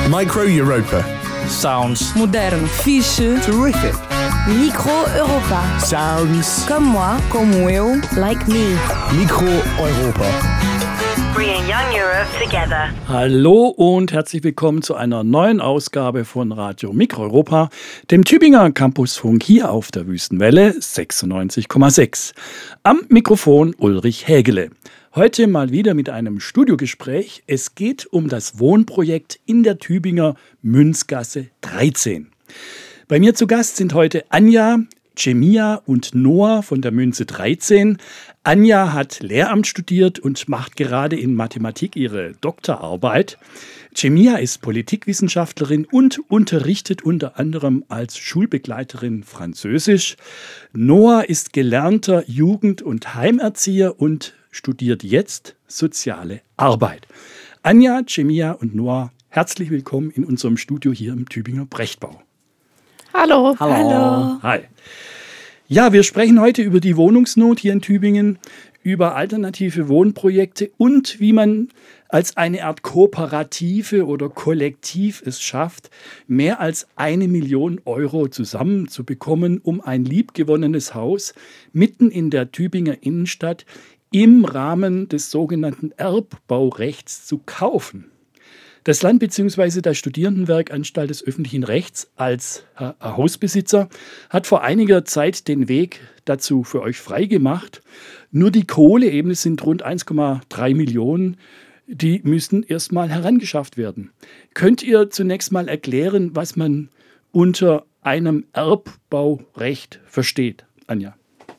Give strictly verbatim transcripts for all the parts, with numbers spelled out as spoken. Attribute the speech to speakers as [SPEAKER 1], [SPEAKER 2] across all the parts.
[SPEAKER 1] Micro Europa.
[SPEAKER 2] Sounds
[SPEAKER 3] Moderno.
[SPEAKER 4] Fixe.
[SPEAKER 1] Terrific.
[SPEAKER 4] Micro Europa.
[SPEAKER 1] Sounds.
[SPEAKER 4] Comme moi.
[SPEAKER 3] como eu.
[SPEAKER 4] Like me.
[SPEAKER 1] Micro Europa.
[SPEAKER 5] Bringing young Europe together.
[SPEAKER 2] Hallo und herzlich willkommen zu einer neuen Ausgabe von Radio Micro Europa, dem Tübinger Campusfunk hier auf der Wüstenwelle sechsundneunzig Komma sechs. Am Mikrofon Ulrich Hägele. Heute mal wieder mit einem Studiogespräch. Es geht um das Wohnprojekt in der Tübinger Münzgasse dreizehn. Bei mir zu Gast sind heute Anja, Cemia und Noah von der Münze dreizehn. Anja hat Lehramt studiert und macht gerade in Mathematik ihre Doktorarbeit. Cemia ist Politikwissenschaftlerin und unterrichtet unter anderem als Schulbegleiterin Französisch. Noah ist gelernter Jugend- und Heimerzieher und studiert jetzt Soziale Arbeit. Anja, Cemia und Noah, herzlich willkommen in unserem Studio hier im Tübinger Brechtbau.
[SPEAKER 3] Hallo.
[SPEAKER 4] Hallo.
[SPEAKER 2] Hi. Ja, wir sprechen heute über die Wohnungsnot hier in Tübingen, über alternative Wohnprojekte und wie man als eine Art Kooperative oder Kollektiv es schafft, mehr als eine Million Euro zusammenzubekommen, um ein liebgewonnenes Haus mitten in der Tübinger Innenstadt im Rahmen des sogenannten Erbbaurechts zu kaufen. Das Land bzw. der Studierendenwerkanstalt des öffentlichen Rechts als Hausbesitzer hat vor einiger Zeit den Weg dazu für euch freigemacht. Nur die Kohle eben, es sind rund eins Komma drei Millionen, die müssen erstmal herangeschafft werden. Könnt ihr zunächst mal erklären, was man unter einem Erbbaurecht versteht, Anja?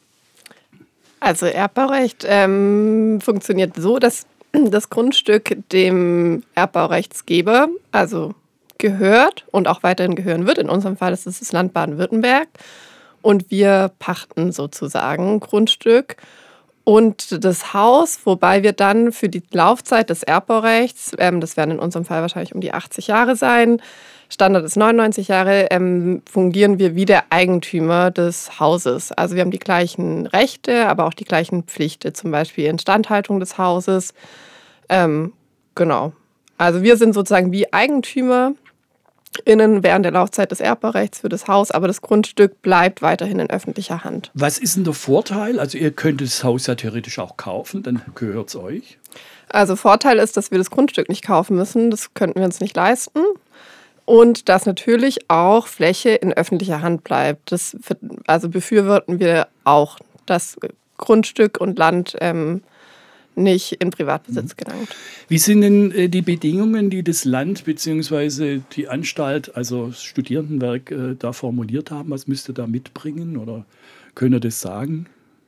[SPEAKER 3] Also Erbbaurecht ähm, funktioniert so, dass das Grundstück dem Erbbaurechtsgeber, also gehört und auch weiterhin gehören wird. In unserem Fall ist es das Land Baden-Württemberg. Und wir pachten sozusagen Grundstück und das Haus, wobei wir dann für die Laufzeit des Erbbaurechts, ähm, das werden in unserem Fall wahrscheinlich um die achtzig Jahre sein, Standard ist neunundneunzig Jahre, ähm, fungieren wir wie der Eigentümer des Hauses. Also wir haben die gleichen Rechte, aber auch die gleichen Pflichten, zum Beispiel Instandhaltung des Hauses. Ähm, genau. Also wir sind sozusagen wie Eigentümer innen während der Laufzeit des Erbbaurechts für das Haus, aber das Grundstück bleibt weiterhin in öffentlicher Hand.
[SPEAKER 2] Was ist denn der Vorteil? Also ihr könnt das Haus ja theoretisch auch kaufen, dann gehört es euch.
[SPEAKER 3] Also Vorteil ist, dass wir das Grundstück nicht kaufen müssen, das könnten wir uns nicht leisten. Und dass natürlich auch Fläche in öffentlicher Hand bleibt. Das, also befürworten wir auch, dass Grundstück und Land ähm, nicht in Privatbesitz gelangt.
[SPEAKER 2] Wie sind denn äh, die Bedingungen, die das Land bzw. die Anstalt, also das Studierendenwerk, äh, da formuliert haben? Was müsst ihr da mitbringen oder könnt ihr das sagen?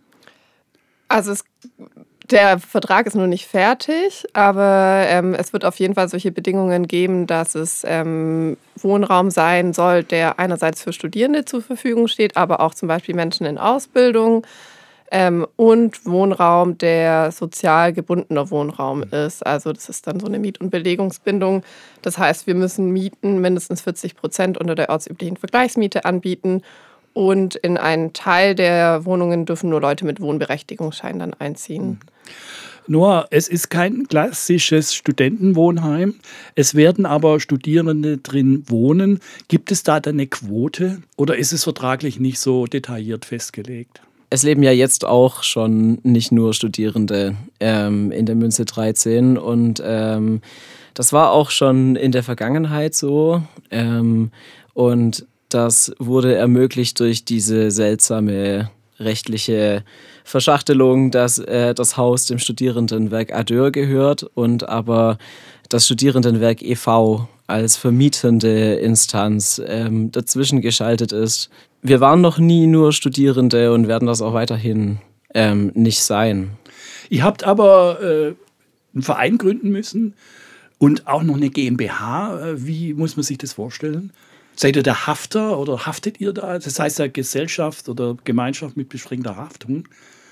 [SPEAKER 3] Also es Der Vertrag ist noch nicht fertig, aber ähm, es wird auf jeden Fall solche Bedingungen geben, dass es ähm, Wohnraum sein soll, der einerseits für Studierende zur Verfügung steht, aber auch zum Beispiel Menschen in Ausbildung ähm, und Wohnraum, der sozial gebundener Wohnraum ist. Also das ist dann so eine Miet- und Belegungsbindung. Das heißt, wir müssen Mieten mindestens vierzig Prozent unter der ortsüblichen Vergleichsmiete anbieten. Und in einen Teil der Wohnungen dürfen nur Leute mit Wohnberechtigungsschein dann einziehen.
[SPEAKER 2] Noah, es ist kein klassisches Studentenwohnheim. Es werden aber Studierende drin wohnen. Gibt es da dann eine Quote oder ist es vertraglich nicht so detailliert festgelegt?
[SPEAKER 6] Es leben ja jetzt auch schon nicht nur Studierende ähm, in der Münze dreizehn und ähm, das war auch schon in der Vergangenheit so ähm, und das wurde ermöglicht durch diese seltsame rechtliche Verschachtelung, dass äh, das Haus dem Studierendenwerk Adeur gehört und aber das Studierendenwerk e V als vermietende Instanz ähm, dazwischen geschaltet ist. Wir waren noch nie nur Studierende und werden das auch weiterhin ähm, nicht sein.
[SPEAKER 2] Ihr habt aber äh, einen Verein gründen müssen und auch noch eine GmbH. Wie muss man sich das vorstellen? Seid ihr der Hafter oder haftet ihr da? Das heißt ja Gesellschaft oder Gemeinschaft mit beschränkter Haftung.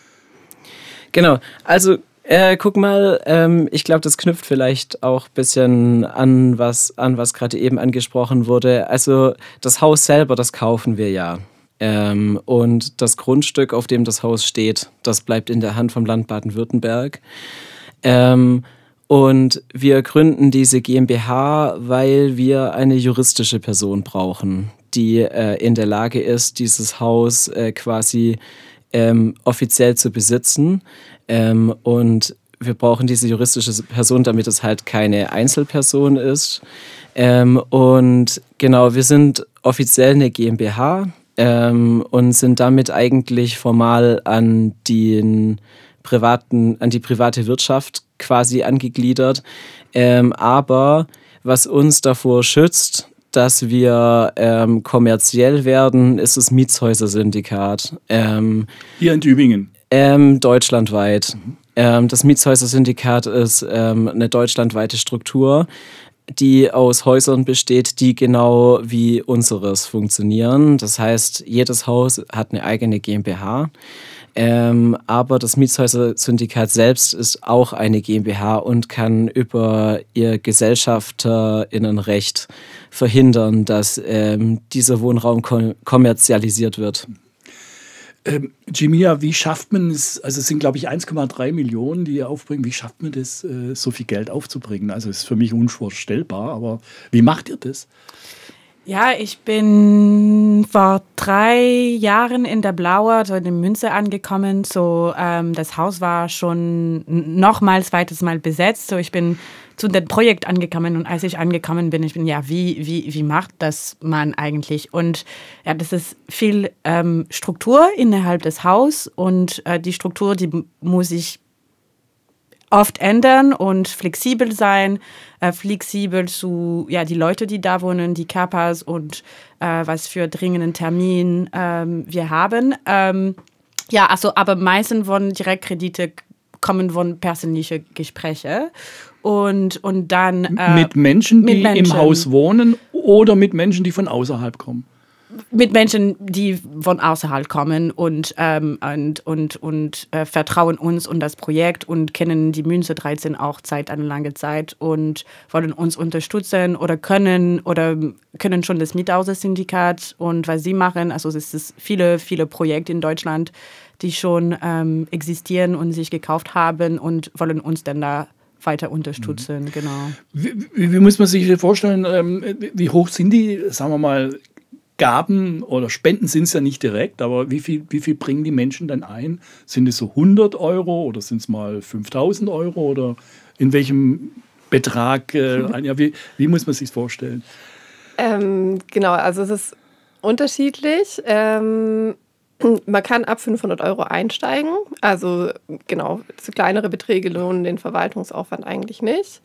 [SPEAKER 6] Genau, also äh, guck mal, ähm, ich glaube, das knüpft vielleicht auch ein bisschen an, was, an, was gerade eben angesprochen wurde. Also das Haus selber, das kaufen wir ja. Ähm, und das Grundstück, auf dem das Haus steht, das bleibt in der Hand vom Land Baden-Württemberg. Ähm, Und wir gründen diese GmbH, weil wir eine juristische Person brauchen, die äh, in der Lage ist, dieses Haus äh, quasi ähm, offiziell zu besitzen. Ähm, und wir brauchen diese juristische Person, damit es halt keine Einzelperson ist. Ähm, und genau, wir sind offiziell eine GmbH ähm, und sind damit eigentlich formal an den privaten, an die private Wirtschaft quasi angegliedert. Ähm, aber was uns davor schützt, dass wir ähm, kommerziell werden, ist das Mietshäuser-Syndikat. Ähm,
[SPEAKER 2] Hier in Tübingen?
[SPEAKER 6] Ähm, deutschlandweit. Mhm. Ähm, das Mietshäuser-Syndikat ist ähm, eine deutschlandweite Struktur, die aus Häusern besteht, die genau wie unseres funktionieren. Das heißt, jedes Haus hat eine eigene GmbH. Ähm, aber das Mietshäuser-Syndikat selbst ist auch eine GmbH und kann über ihr GesellschafterInnenrecht verhindern, dass ähm, dieser Wohnraum kom- kommerzialisiert wird.
[SPEAKER 2] Ähm, Jimia, wie schafft man es, also es sind glaube ich eins Komma drei Millionen, die ihr aufbringen, wie schafft man das, äh, so viel Geld aufzubringen? Also ist für mich unvorstellbar, aber wie macht ihr das?
[SPEAKER 7] Ja, ich bin vor drei Jahren in der Blaue, so in Münze angekommen. So, ähm, das Haus war schon nochmal zweites Mal besetzt. So, ich bin zu dem Projekt angekommen und als ich angekommen bin, ich bin ja, wie wie wie macht das man eigentlich? Und ja, das ist viel ähm, Struktur innerhalb des Hauses und äh, die Struktur, die muss ich oft ändern und flexibel sein, äh, flexibel zu ja die Leute, die da wohnen, die Kappas und äh, was für dringenden Termin ähm, wir haben. Ähm, ja, also aber meistens von Direktkredite kommen von persönlichen Gesprächen und und dann äh,
[SPEAKER 2] mit Menschen, die
[SPEAKER 7] mit Menschen.
[SPEAKER 2] im Haus wohnen oder mit Menschen, die von außerhalb kommen?
[SPEAKER 7] Mit Menschen, die von außerhalb kommen und, ähm, und, und, und äh, vertrauen uns und das Projekt und kennen die Münze dreizehn auch seit einer langen Zeit und wollen uns unterstützen oder können oder können schon das Mietshäuser-Syndikat und was sie machen. Also es ist viele, viele Projekte in Deutschland, die schon ähm, existieren und sich gekauft haben und wollen uns dann da weiter unterstützen. Mhm. Genau.
[SPEAKER 2] Wie, wie, wie muss man sich das vorstellen, ähm, wie hoch sind die, sagen wir mal, Gaben oder Spenden sind es ja nicht direkt, aber wie viel, wie viel bringen die Menschen dann ein? Sind es so hundert Euro oder sind es mal fünftausend Euro oder in welchem Betrag? Äh, ja, wie, wie muss man sich vorstellen?
[SPEAKER 3] Ähm, genau, also es ist unterschiedlich. Ähm, man kann ab fünfhundert Euro einsteigen. Also genau, so kleinere Beträge lohnen den Verwaltungsaufwand eigentlich nicht.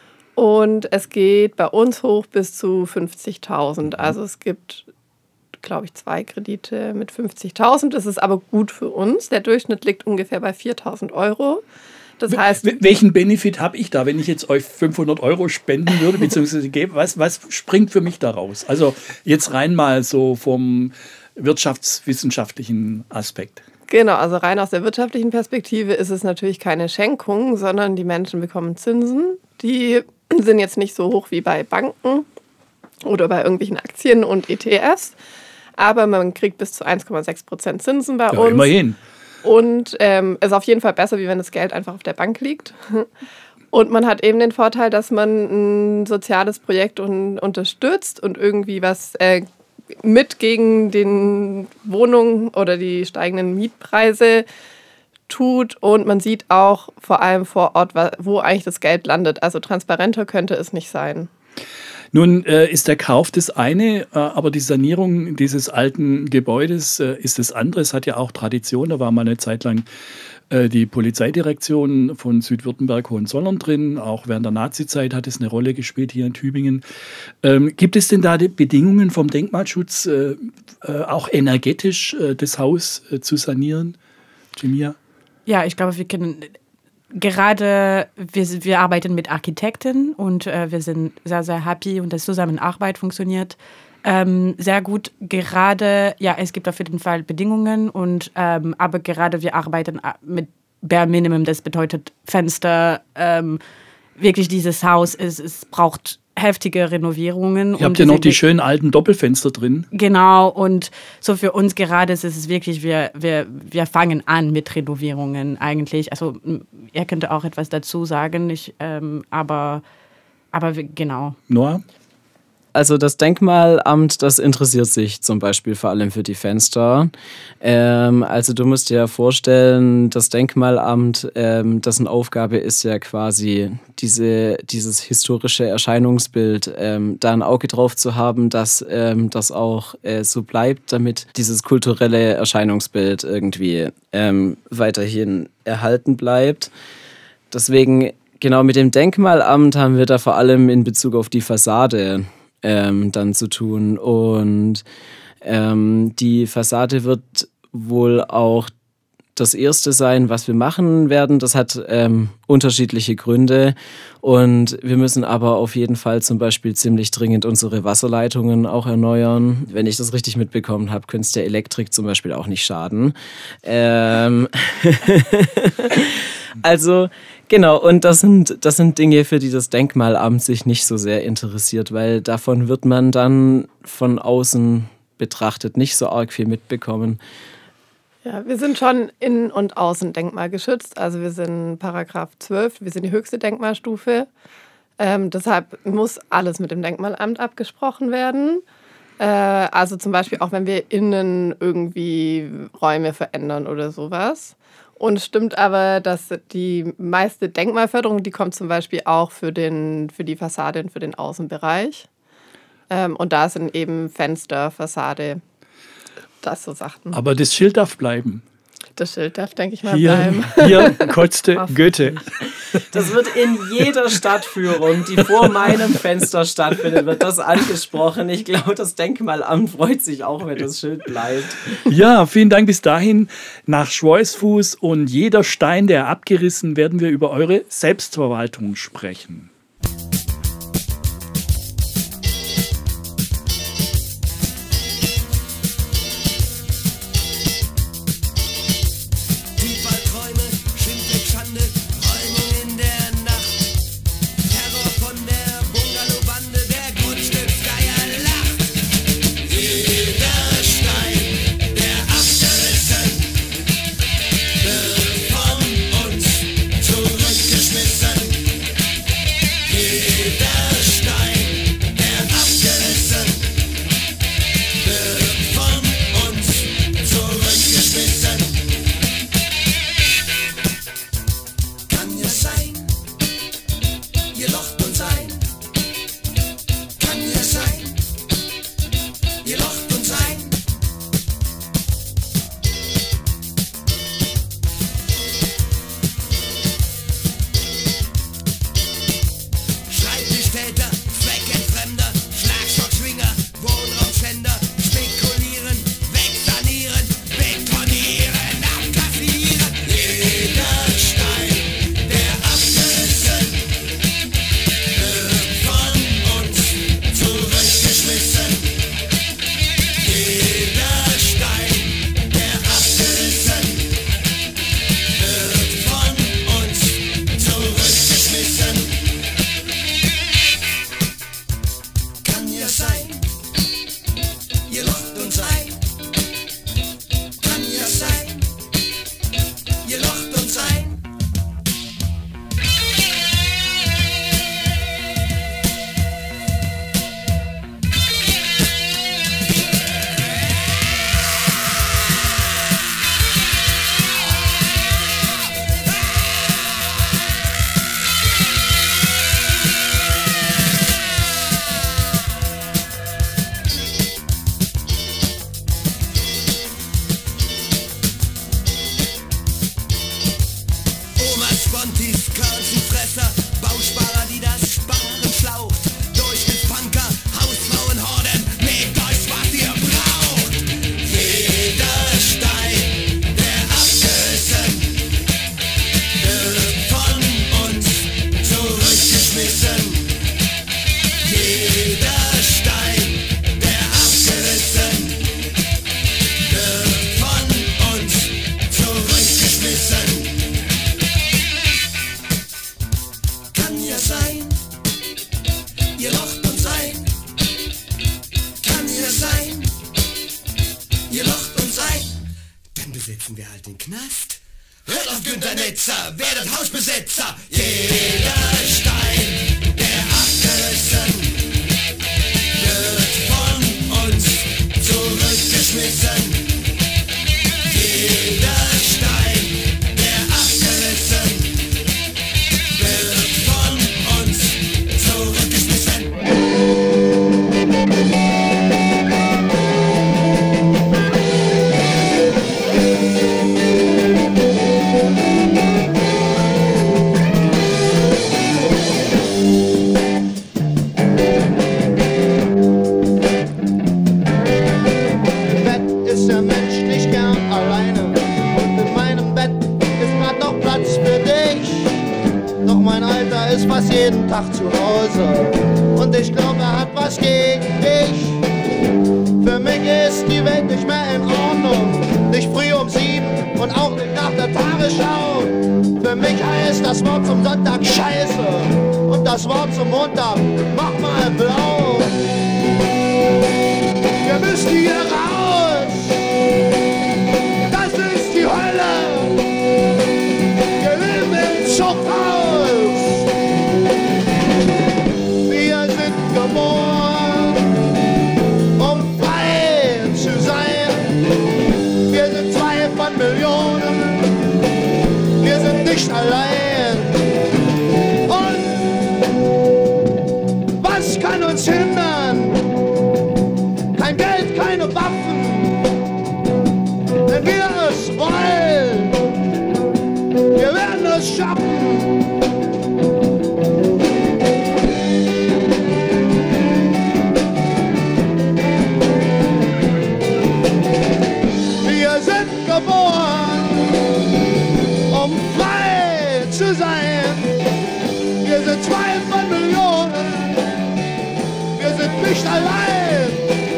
[SPEAKER 3] Und es geht bei uns hoch bis zu fünfzigtausend. Also es gibt, glaube ich, zwei Kredite mit fünfzigtausend. Das ist aber gut für uns. Der Durchschnitt liegt ungefähr bei viertausend Euro. Das heißt,
[SPEAKER 2] welchen Benefit habe ich da, wenn ich jetzt euch fünfhundert Euro spenden würde, beziehungsweise gebe? Was, was springt für mich daraus? Also jetzt rein mal so vom wirtschaftswissenschaftlichen Aspekt.
[SPEAKER 3] Genau, also rein aus der wirtschaftlichen Perspektive ist es natürlich keine Schenkung, sondern die Menschen bekommen Zinsen. Die sind jetzt nicht so hoch wie bei Banken oder bei irgendwelchen Aktien und E T Fs. Aber man kriegt bis zu eins Komma sechs Prozent Zinsen bei
[SPEAKER 2] ja,
[SPEAKER 3] uns.
[SPEAKER 2] Immerhin.
[SPEAKER 3] Und ähm, ist auf jeden Fall besser, wie wenn das Geld einfach auf der Bank liegt. Und man hat eben den Vorteil, dass man ein soziales Projekt un- unterstützt und irgendwie was äh, mit gegen den Wohnungen oder die steigenden Mietpreise tut. Und man sieht auch vor allem vor Ort, wo eigentlich das Geld landet. Also transparenter könnte es nicht sein.
[SPEAKER 2] Nun äh, ist der Kauf das eine, äh, aber die Sanierung dieses alten Gebäudes äh, ist das andere. Es hat ja auch Tradition. Da war mal eine Zeit lang äh, die Polizeidirektion von Südwürttemberg-Hohenzollern drin. Auch während der Nazizeit hat es eine Rolle gespielt hier in Tübingen. Ähm, gibt es denn da die Bedingungen vom Denkmalschutz, äh, äh, auch energetisch äh, das Haus äh, zu sanieren? Jimia?
[SPEAKER 7] Ja, ich glaube, wir können... Gerade, wir, wir arbeiten mit Architekten und äh, wir sind sehr, sehr happy und die Zusammenarbeit funktioniert ähm, sehr gut. Gerade, ja, es gibt auf jeden Fall Bedingungen, und, ähm, aber gerade wir arbeiten mit Bare Minimum, das bedeutet Fenster, ähm, wirklich dieses Haus, ist, es braucht heftige Renovierungen.
[SPEAKER 2] Ihr habt ja noch die schönen alten Doppelfenster drin.
[SPEAKER 7] Genau, und so für uns gerade ist es wirklich, wir, wir, wir fangen an mit Renovierungen eigentlich. Also er könnte auch etwas dazu sagen, ich, ähm, aber, aber wir, genau.
[SPEAKER 2] Noah?
[SPEAKER 6] Also das Denkmalamt, das interessiert sich zum Beispiel vor allem für die Fenster. Ähm, also du musst dir vorstellen, das Denkmalamt, ähm, dessen Aufgabe ist ja quasi diese, dieses historische Erscheinungsbild, ähm, da ein Auge drauf zu haben, dass ähm, das auch äh, so bleibt, damit dieses kulturelle Erscheinungsbild irgendwie ähm, weiterhin erhalten bleibt. Deswegen, genau mit dem Denkmalamt haben wir da vor allem in Bezug auf die Fassade Ähm, dann zu tun. Und ähm, die Fassade wird wohl auch das erste sein, was wir machen werden. Das hat ähm, unterschiedliche Gründe und wir müssen aber auf jeden Fall zum Beispiel ziemlich dringend unsere Wasserleitungen auch erneuern. Wenn ich das richtig mitbekommen habe, könnte es der Elektrik zum Beispiel auch nicht schaden. Ähm also genau, und das sind, das sind Dinge, für die das Denkmalamt sich nicht so sehr interessiert, weil davon wird man dann von außen betrachtet nicht so arg viel mitbekommen.
[SPEAKER 3] Ja, wir sind schon innen und außen denkmalgeschützt. Also wir sind Paragraph zwölf, wir sind die höchste Denkmalstufe. Ähm, deshalb muss alles mit dem Denkmalamt abgesprochen werden. Äh, also zum Beispiel auch, wenn wir innen irgendwie Räume verändern oder sowas. Und es stimmt aber, dass die meiste Denkmalförderung, die kommt zum Beispiel auch für, den, für die Fassade und für den Außenbereich. Ähm, und da sind eben Fenster, Fassade, das so Sachen.
[SPEAKER 2] Aber das Schild darf bleiben.
[SPEAKER 3] Das Schild darf, denke ich mal,
[SPEAKER 2] Hier,
[SPEAKER 3] bleiben.
[SPEAKER 2] hier kotzte Goethe.
[SPEAKER 6] Das wird in jeder Stadtführung, die vor meinem Fenster stattfindet, wird das angesprochen. Ich glaube, das Denkmalamt freut sich auch, wenn das Schild bleibt.
[SPEAKER 2] Ja, vielen Dank bis dahin. Nach Schweißfuß und jeder Stein, der abgerissen, werden wir über eure Selbstverwaltung sprechen.
[SPEAKER 8] Ihr Loch sitzen wir halt in Knast. Hört auf Günter Netzer, werdet Hausbesetzer. Jeder Stein, der abgerissen wird von uns zurückgeschmissen. Jeder Stein, der abgerissen wird von uns zurückgeschmissen.
[SPEAKER 9] Ist fast jeden Tag zu Hause und ich glaube, er hat was gegen dich. Für mich ist die Welt nicht mehr in Ordnung, nicht früh um sieben und auch nicht nach der Tagesschau. Für mich heißt das Wort zum Sonntag Scheiße und das Wort zum Montag mach mal blau. Wir müssen hier raus, das ist die Hölle. Wir leben im Zuchthaus. Geboren, um frei zu sein. Wir sind zwei von Millionen, wir sind nicht allein. Und was kann uns hindern? Kein Geld, keine Waffen. Wenn wir es wollen, wir werden es schaffen. Zu sein. Wir sind zwei von Millionen, wir sind nicht allein.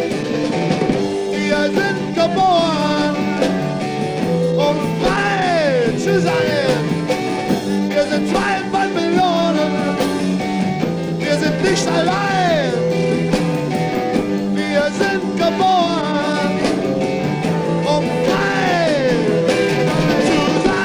[SPEAKER 9] Wir sind geboren, um frei zu sein. Wir sind zwei von Millionen, wir sind nicht allein. Wir sind geboren, um frei zu sein.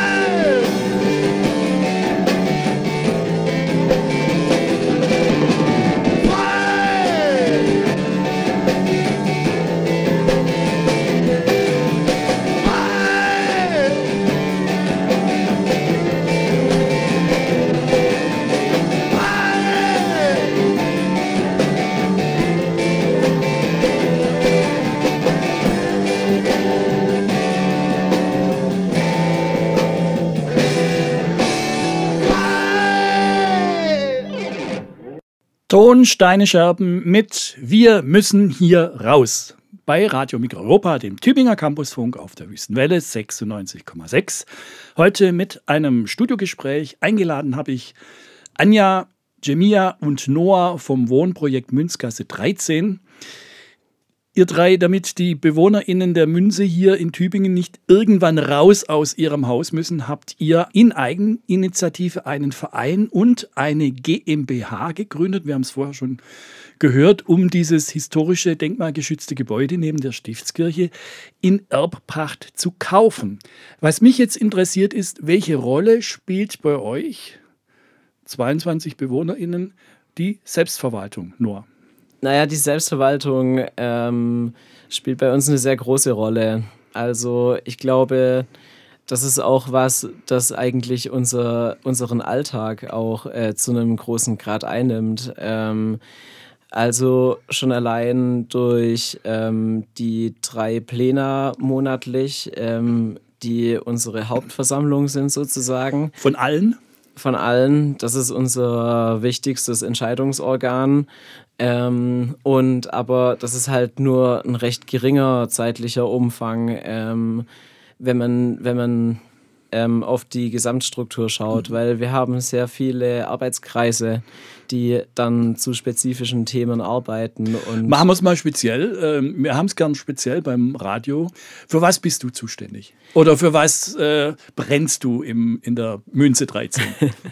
[SPEAKER 2] Ton, Steine, Scherben mit Wir müssen hier raus. Bei Radio Mikroeuropa, dem Tübinger Campusfunk auf der Wüstenwelle sechsundneunzig Komma sechs. Heute mit einem Studiogespräch. Eingeladen habe ich Anja, Jemia und Noah vom Wohnprojekt Münzgasse dreizehn. Ihr drei, damit die BewohnerInnen der Münze hier in Tübingen nicht irgendwann raus aus ihrem Haus müssen, habt ihr in Eigeninitiative einen Verein und eine GmbH gegründet. Wir haben es vorher schon gehört, um dieses historische, denkmalgeschützte Gebäude neben der Stiftskirche in Erbpacht zu kaufen. Was mich jetzt interessiert ist, welche Rolle spielt bei euch, zweiundzwanzig BewohnerInnen, die Selbstverwaltung, Noah?
[SPEAKER 6] Naja, die Selbstverwaltung ähm, spielt bei uns eine sehr große Rolle. Also ich glaube, das ist auch was, das eigentlich unser, unseren Alltag auch äh, zu einem großen Grad einnimmt. Ähm, also schon allein durch ähm, die drei Plena monatlich, ähm, die unsere Hauptversammlung sind sozusagen.
[SPEAKER 2] Von allen?
[SPEAKER 6] Von allen. Das ist unser wichtigstes Entscheidungsorgan. Ähm, und aber das ist halt nur ein recht geringer zeitlicher Umfang, ähm, wenn man, wenn man ähm, auf die Gesamtstruktur schaut, mhm. weil wir haben sehr viele Arbeitskreise, die dann zu spezifischen Themen arbeiten. Und
[SPEAKER 2] machen wir es mal speziell. Wir haben es gern speziell beim Radio. Für was bist du zuständig? Oder für was äh, brennst du im, in der Münze dreizehn?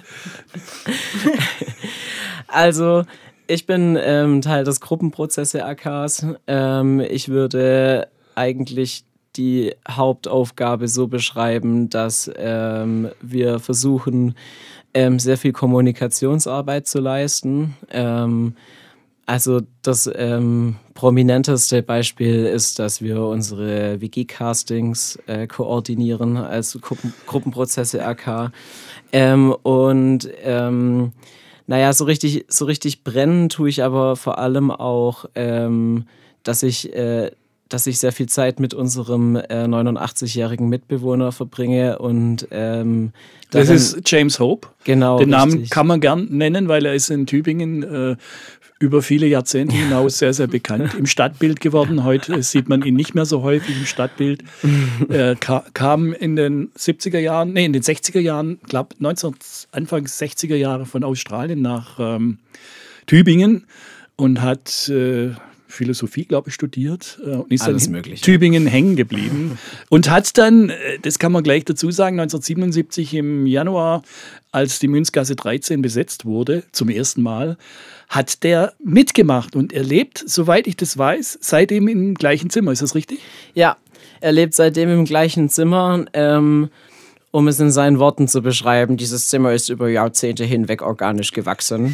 [SPEAKER 6] Also ich bin ähm, Teil des Gruppenprozesse A Ks. Ähm, ich würde eigentlich die Hauptaufgabe so beschreiben, dass ähm, wir versuchen, ähm, sehr viel Kommunikationsarbeit zu leisten. Ähm, also das ähm, prominenteste Beispiel ist, dass wir unsere Wikicastings äh, koordinieren als Gruppen Gruppenprozesse A K. Ähm, und ähm, naja, so richtig, so richtig brennen tue ich aber vor allem auch, ähm, dass ich, äh, dass ich sehr viel Zeit mit unserem äh, neunundachtzigjährigen Mitbewohner verbringe und ähm,
[SPEAKER 2] das
[SPEAKER 6] darin,
[SPEAKER 2] ist James Hope.
[SPEAKER 6] Genau,
[SPEAKER 2] den Namen
[SPEAKER 6] richtig.
[SPEAKER 2] kann man gern nennen, weil er ist in Tübingen äh, über viele Jahrzehnte hinaus sehr, sehr bekannt im Stadtbild geworden. Heute sieht man ihn nicht mehr so häufig im Stadtbild. Er ka- kam in den siebziger Jahren, nee, in den sechziger Jahren, glaube neunzehn, Anfang sechziger Jahre von Australien nach ähm, Tübingen und hat äh, Philosophie, glaube ich, studiert äh, und ist
[SPEAKER 6] Alles
[SPEAKER 2] dann in
[SPEAKER 6] Mögliche.
[SPEAKER 2] Tübingen hängen geblieben und hat dann, äh, das kann man gleich dazu sagen, neunzehnhundertsiebenundsiebzig im Januar, als die Münzgasse dreizehn besetzt wurde, zum ersten Mal, hat der mitgemacht und er lebt, soweit ich das weiß, seitdem im gleichen Zimmer. Ist das richtig?
[SPEAKER 6] Ja, er lebt seitdem im gleichen Zimmer. Ähm, um es in seinen Worten zu beschreiben, dieses Zimmer ist über Jahrzehnte hinweg organisch gewachsen.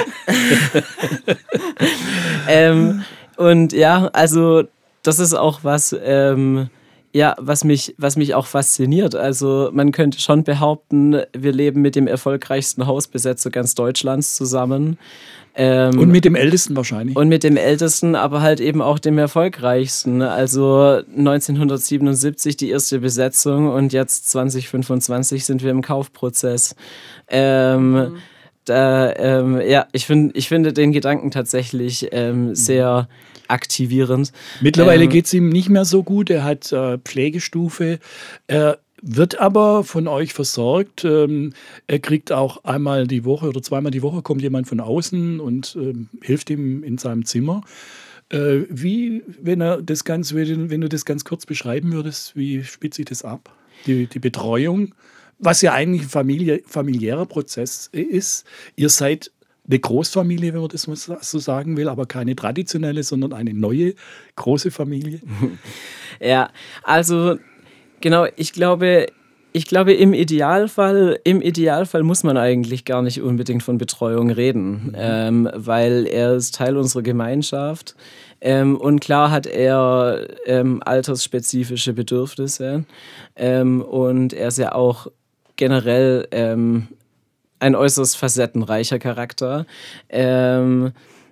[SPEAKER 6] ähm, und ja, also das ist auch was, ähm, ja, was mich, was mich auch fasziniert. Also man könnte schon behaupten, wir leben mit dem erfolgreichsten Hausbesetzer ganz Deutschlands zusammen. Ähm,
[SPEAKER 2] und mit dem Ältesten wahrscheinlich.
[SPEAKER 6] Und mit dem Ältesten, aber halt eben auch dem erfolgreichsten. Also neunzehnhundertsiebenundsiebzig die erste Besetzung und jetzt zwanzig fünfundzwanzig sind wir im Kaufprozess. Ähm, mhm. da, ähm, ja, ich, find, ich finde den Gedanken tatsächlich ähm, sehr aktivierend.
[SPEAKER 2] Mittlerweile
[SPEAKER 6] ähm,
[SPEAKER 2] geht es ihm nicht mehr so gut. Er hat äh, Pflegestufe. Er wird aber von euch versorgt. Ähm, er kriegt auch einmal die Woche oder zweimal die Woche kommt jemand von außen und ähm, hilft ihm in seinem Zimmer. Äh, wie, wenn er das ganz, wenn du das ganz kurz beschreiben würdest, wie spielt sich das ab? Die, die Betreuung, was ja eigentlich ein Familie, familiärer Prozess ist. Ihr seid eine Großfamilie, wenn man das mal so sagen will, aber keine traditionelle, sondern eine neue große Familie.
[SPEAKER 6] Ja, also genau, ich glaube, ich glaube im Idealfall, im Idealfall muss man eigentlich gar nicht unbedingt von Betreuung reden, mhm. ähm, weil er ist Teil unserer Gemeinschaft ähm, und klar hat er ähm, altersspezifische Bedürfnisse ähm, und er ist ja auch generell ähm, ein äußerst facettenreicher Charakter. Ähm,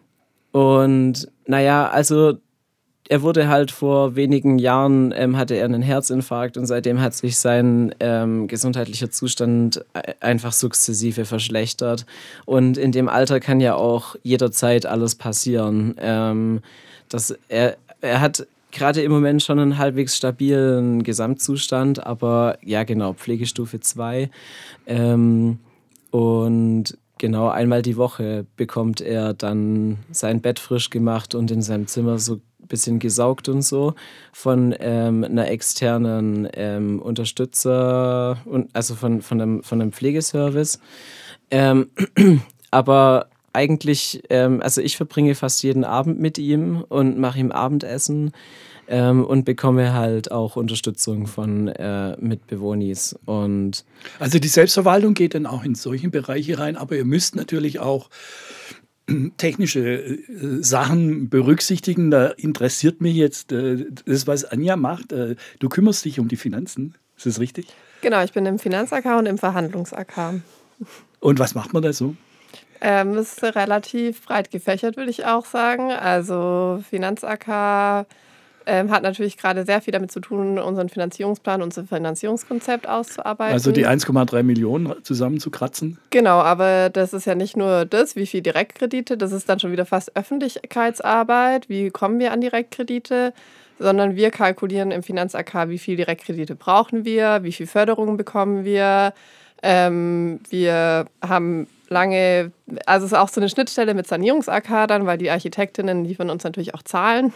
[SPEAKER 6] und naja, also er wurde halt vor wenigen Jahren, ähm, hatte er einen Herzinfarkt und seitdem hat sich sein ähm, gesundheitlicher Zustand einfach sukzessive verschlechtert. Und in dem Alter kann ja auch jederzeit alles passieren. Ähm, das, er, er hat gerade im Moment schon einen halbwegs stabilen Gesamtzustand, aber ja genau, Pflegestufe zwei. Ähm, und genau einmal die Woche bekommt er dann sein Bett frisch gemacht und in seinem Zimmer so ein bisschen gesaugt und so von ähm, einer externen ähm, Unterstützer, und, also von, von, einem, von einem Pflegeservice. Ähm, aber eigentlich, ähm, also ich verbringe fast jeden Abend mit ihm und mache ihm Abendessen. Ähm, und bekomme halt auch Unterstützung von äh, Mitbewohnis. Und
[SPEAKER 2] also die Selbstverwaltung geht dann auch in solche Bereiche rein, aber ihr müsst natürlich auch technische äh, Sachen berücksichtigen. Da interessiert mich jetzt äh, das, was Anja macht. Äh, du kümmerst dich um die Finanzen, ist das richtig?
[SPEAKER 3] Genau, ich bin im Finanz-A K und im Verhandlungs-A K.
[SPEAKER 2] Und was macht man da so?
[SPEAKER 3] Ähm, das ist relativ breit gefächert, würde ich auch sagen. Also Finanz-A K Ähm, hat natürlich gerade sehr viel damit zu tun, unseren Finanzierungsplan, unser Finanzierungskonzept auszuarbeiten.
[SPEAKER 2] Also die eins Komma drei Millionen zusammenzukratzen?
[SPEAKER 3] Genau, aber das ist ja nicht nur das, wie viel Direktkredite, das ist dann schon wieder fast Öffentlichkeitsarbeit, wie kommen wir an Direktkredite, sondern wir kalkulieren im Finanz-A K, wie viel Direktkredite brauchen wir, wie viel Förderungen bekommen wir. Ähm, wir haben lange, also es ist auch so eine Schnittstelle mit Sanierungs-A K dann, weil die Architektinnen liefern uns natürlich auch Zahlen.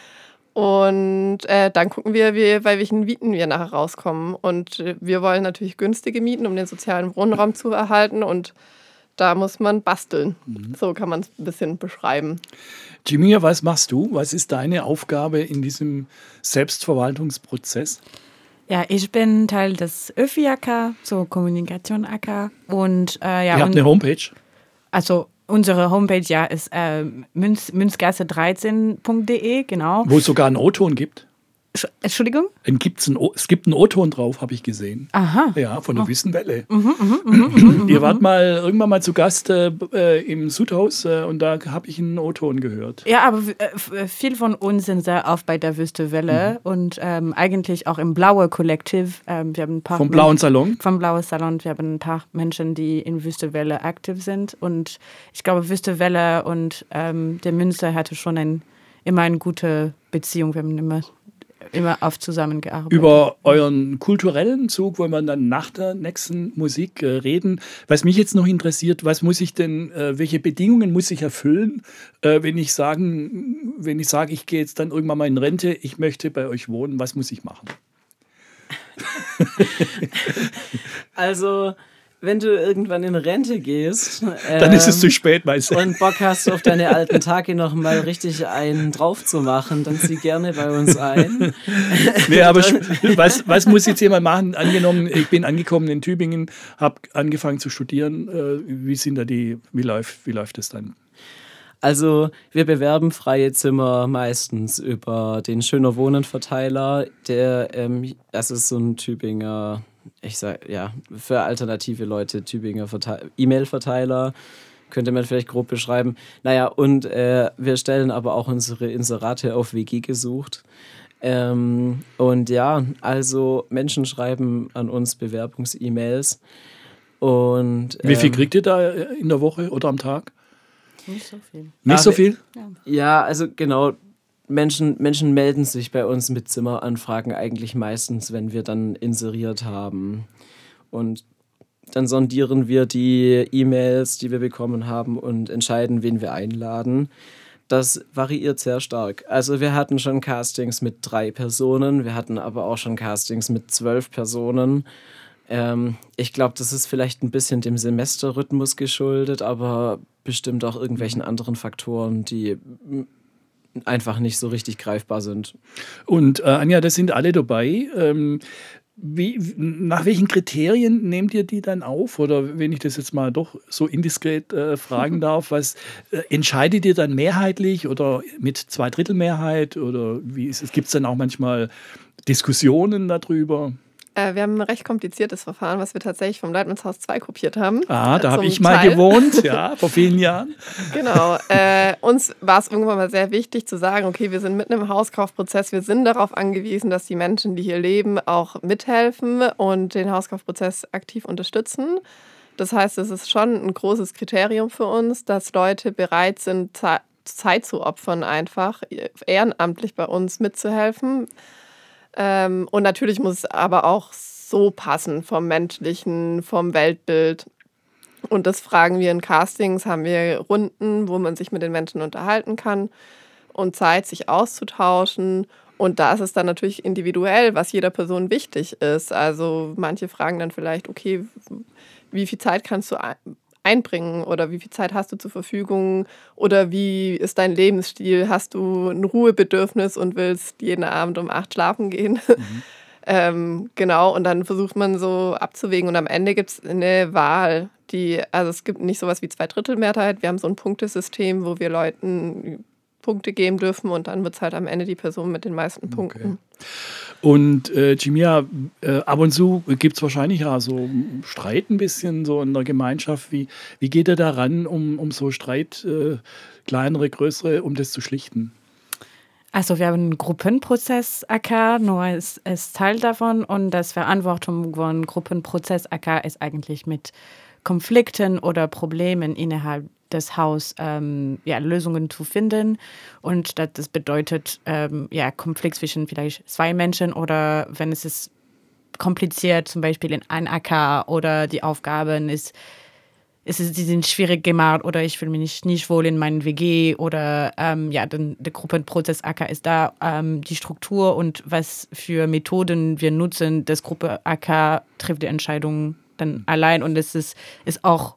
[SPEAKER 3] Und äh, dann gucken wir, wie, bei welchen Mieten wir nachher rauskommen. Und äh, wir wollen natürlich günstige Mieten, um den sozialen Wohnraum zu erhalten. Und da muss man basteln. Mhm. So kann man es ein bisschen beschreiben.
[SPEAKER 2] Jimia, was machst du? Was ist deine Aufgabe in diesem Selbstverwaltungsprozess?
[SPEAKER 7] Ja, ich bin Teil des Ö F I A K, so Kommunikation A K. Und, äh, ja,
[SPEAKER 2] Ihr habt
[SPEAKER 7] und,
[SPEAKER 2] eine Homepage?
[SPEAKER 7] Also unsere Homepage ja ist äh, münz, münzgasse dreizehn punkt de, genau.
[SPEAKER 2] Wo es sogar einen O-Ton gibt.
[SPEAKER 7] Entschuldigung?
[SPEAKER 2] Gibt's ein o- es gibt einen O-Ton drauf, habe ich gesehen.
[SPEAKER 7] Aha.
[SPEAKER 2] Ja, von der
[SPEAKER 7] Oh.
[SPEAKER 2] Wüstenwelle.
[SPEAKER 7] Mhm, mhm, mhm, mhm,
[SPEAKER 2] Ihr wart mal irgendwann mal zu Gast äh, äh, im Sudhaus äh, und da habe ich einen O-Ton gehört.
[SPEAKER 7] Ja, aber äh, viel von uns sind sehr oft bei der Wüstewelle mhm. und ähm, eigentlich auch im Blaue Kollektiv. Ähm, wir haben ein paar
[SPEAKER 2] Vom Blauen Salon?
[SPEAKER 7] Vom Blauen Salon. Wir haben ein paar Menschen, die in Wüstewelle aktiv sind. Und ich glaube, Wüstewelle und ähm, der Münster hatte schon ein, immer eine gute Beziehung. Wir haben immer immer oft zusammengearbeitet.
[SPEAKER 2] Über euren kulturellen Zug wollen wir dann nach der nächsten Musik äh, reden. Was mich jetzt noch interessiert, was muss ich denn, äh, welche Bedingungen muss ich erfüllen, äh, wenn ich sagen, wenn ich sage, ich gehe jetzt dann irgendwann mal in Rente, ich möchte bei euch wohnen, was muss ich machen?
[SPEAKER 6] Also, wenn du irgendwann in Rente gehst, ähm,
[SPEAKER 2] dann ist es zu spät, meinst du?
[SPEAKER 6] Und Bock hast, auf deine alten Tage noch mal richtig einen drauf zu machen, dann zieh gerne bei uns ein.
[SPEAKER 2] Nee, aber was, was muss jetzt jemand machen? Angenommen, ich bin angekommen in Tübingen, habe angefangen zu studieren. Äh, wie sind da die, wie läuft, wie läuft das dann?
[SPEAKER 6] Also wir bewerben freie Zimmer meistens über den Schöner Wohnen-Verteiler, der ähm, das ist so ein Tübinger, ich sag ja, für alternative Leute Tübinger Verte- E-Mail-Verteiler, könnte man vielleicht grob beschreiben. Naja, und äh, wir stellen aber auch unsere Inserate auf W G gesucht. Ähm, und ja, also Menschen schreiben an uns Bewerbungs-E-Mails. Und, ähm,
[SPEAKER 2] Wie viel kriegt ihr da in der Woche oder am Tag?
[SPEAKER 7] Nicht so viel.
[SPEAKER 2] Nicht so viel?
[SPEAKER 7] Ja,
[SPEAKER 6] ja also genau. Menschen, Menschen melden sich bei uns mit Zimmeranfragen eigentlich meistens, wenn wir dann inseriert haben. Und dann sondieren wir die E-Mails, die wir bekommen haben und entscheiden, wen wir einladen. Das variiert sehr stark. Also wir hatten schon Castings mit drei Personen, wir hatten aber auch schon Castings mit zwölf Personen. Ähm, ich glaube, das ist vielleicht ein bisschen dem Semesterrhythmus geschuldet, aber bestimmt auch irgendwelchen anderen Faktoren, die einfach nicht so richtig greifbar sind.
[SPEAKER 2] Und äh, Anja, das sind alle dabei. Ähm, wie, nach welchen Kriterien nehmt ihr die dann auf? Oder wenn ich das jetzt mal doch so indiskret äh, fragen darf, was äh, entscheidet ihr dann mehrheitlich oder mit Zweidrittelmehrheit? Oder wie ist es? Gibt es dann auch manchmal Diskussionen darüber?
[SPEAKER 3] Äh, wir haben ein recht kompliziertes Verfahren, was wir tatsächlich vom Leitmannshaus zwei kopiert haben.
[SPEAKER 2] Ah, da
[SPEAKER 3] äh,
[SPEAKER 2] habe
[SPEAKER 3] zum
[SPEAKER 2] ich mal
[SPEAKER 3] Teil.
[SPEAKER 2] gewohnt, ja, vor vielen Jahren.
[SPEAKER 3] Genau. Äh, uns war es irgendwann mal sehr wichtig zu sagen, okay, wir sind mitten im Hauskaufprozess, wir sind darauf angewiesen, dass die Menschen, die hier leben, auch mithelfen und den Hauskaufprozess aktiv unterstützen. Das heißt, es ist schon ein großes Kriterium für uns, dass Leute bereit sind, Zeit zu opfern, einfach ehrenamtlich bei uns mitzuhelfen. Ähm, und natürlich muss es aber auch so passen vom Menschlichen, vom Weltbild. Und das fragen wir in Castings, haben wir Runden, wo man sich mit den Menschen unterhalten kann und Zeit, sich auszutauschen. Und da ist es dann natürlich individuell, was jeder Person wichtig ist. Also manche fragen dann vielleicht, okay, wie viel Zeit kannst du einbringen oder wie viel Zeit hast du zur Verfügung oder wie ist dein Lebensstil? Hast du ein Ruhebedürfnis und willst jeden Abend um acht schlafen gehen? Mhm. ähm, genau, und dann versucht man so abzuwägen und am Ende gibt es eine Wahl, die, also es gibt nicht sowas wie Zweidrittelmehrheit, wir haben so ein Punktesystem, wo wir Leuten Punkte geben dürfen und dann wird es halt am Ende die Person mit den meisten Punkten.
[SPEAKER 2] Okay. Und äh, Jimia, äh, ab und zu gibt es wahrscheinlich ja so Streit ein bisschen so in der Gemeinschaft. Wie, wie geht ihr da ran, um, um so Streit, äh, kleinere, größere, um das zu schlichten?
[SPEAKER 7] Also wir haben einen Gruppenprozess A K, Noah ist, ist Teil davon und das Verantwortung von Gruppenprozess A K ist eigentlich mit Konflikten oder Problemen innerhalb des Hauses ähm, ja, Lösungen zu finden. Und das, das bedeutet ähm, ja, Konflikt zwischen vielleicht zwei Menschen oder wenn es ist kompliziert, zum Beispiel in ein A K oder die Aufgaben ist, ist es, die sind schwierig gemacht oder ich fühle mich nicht, nicht wohl in meinem W G oder ähm, ja, dann der Gruppenprozess A K ist da. Ähm, die Struktur und was für Methoden wir nutzen, das Gruppe A K trifft die Entscheidung dann allein und es ist, ist auch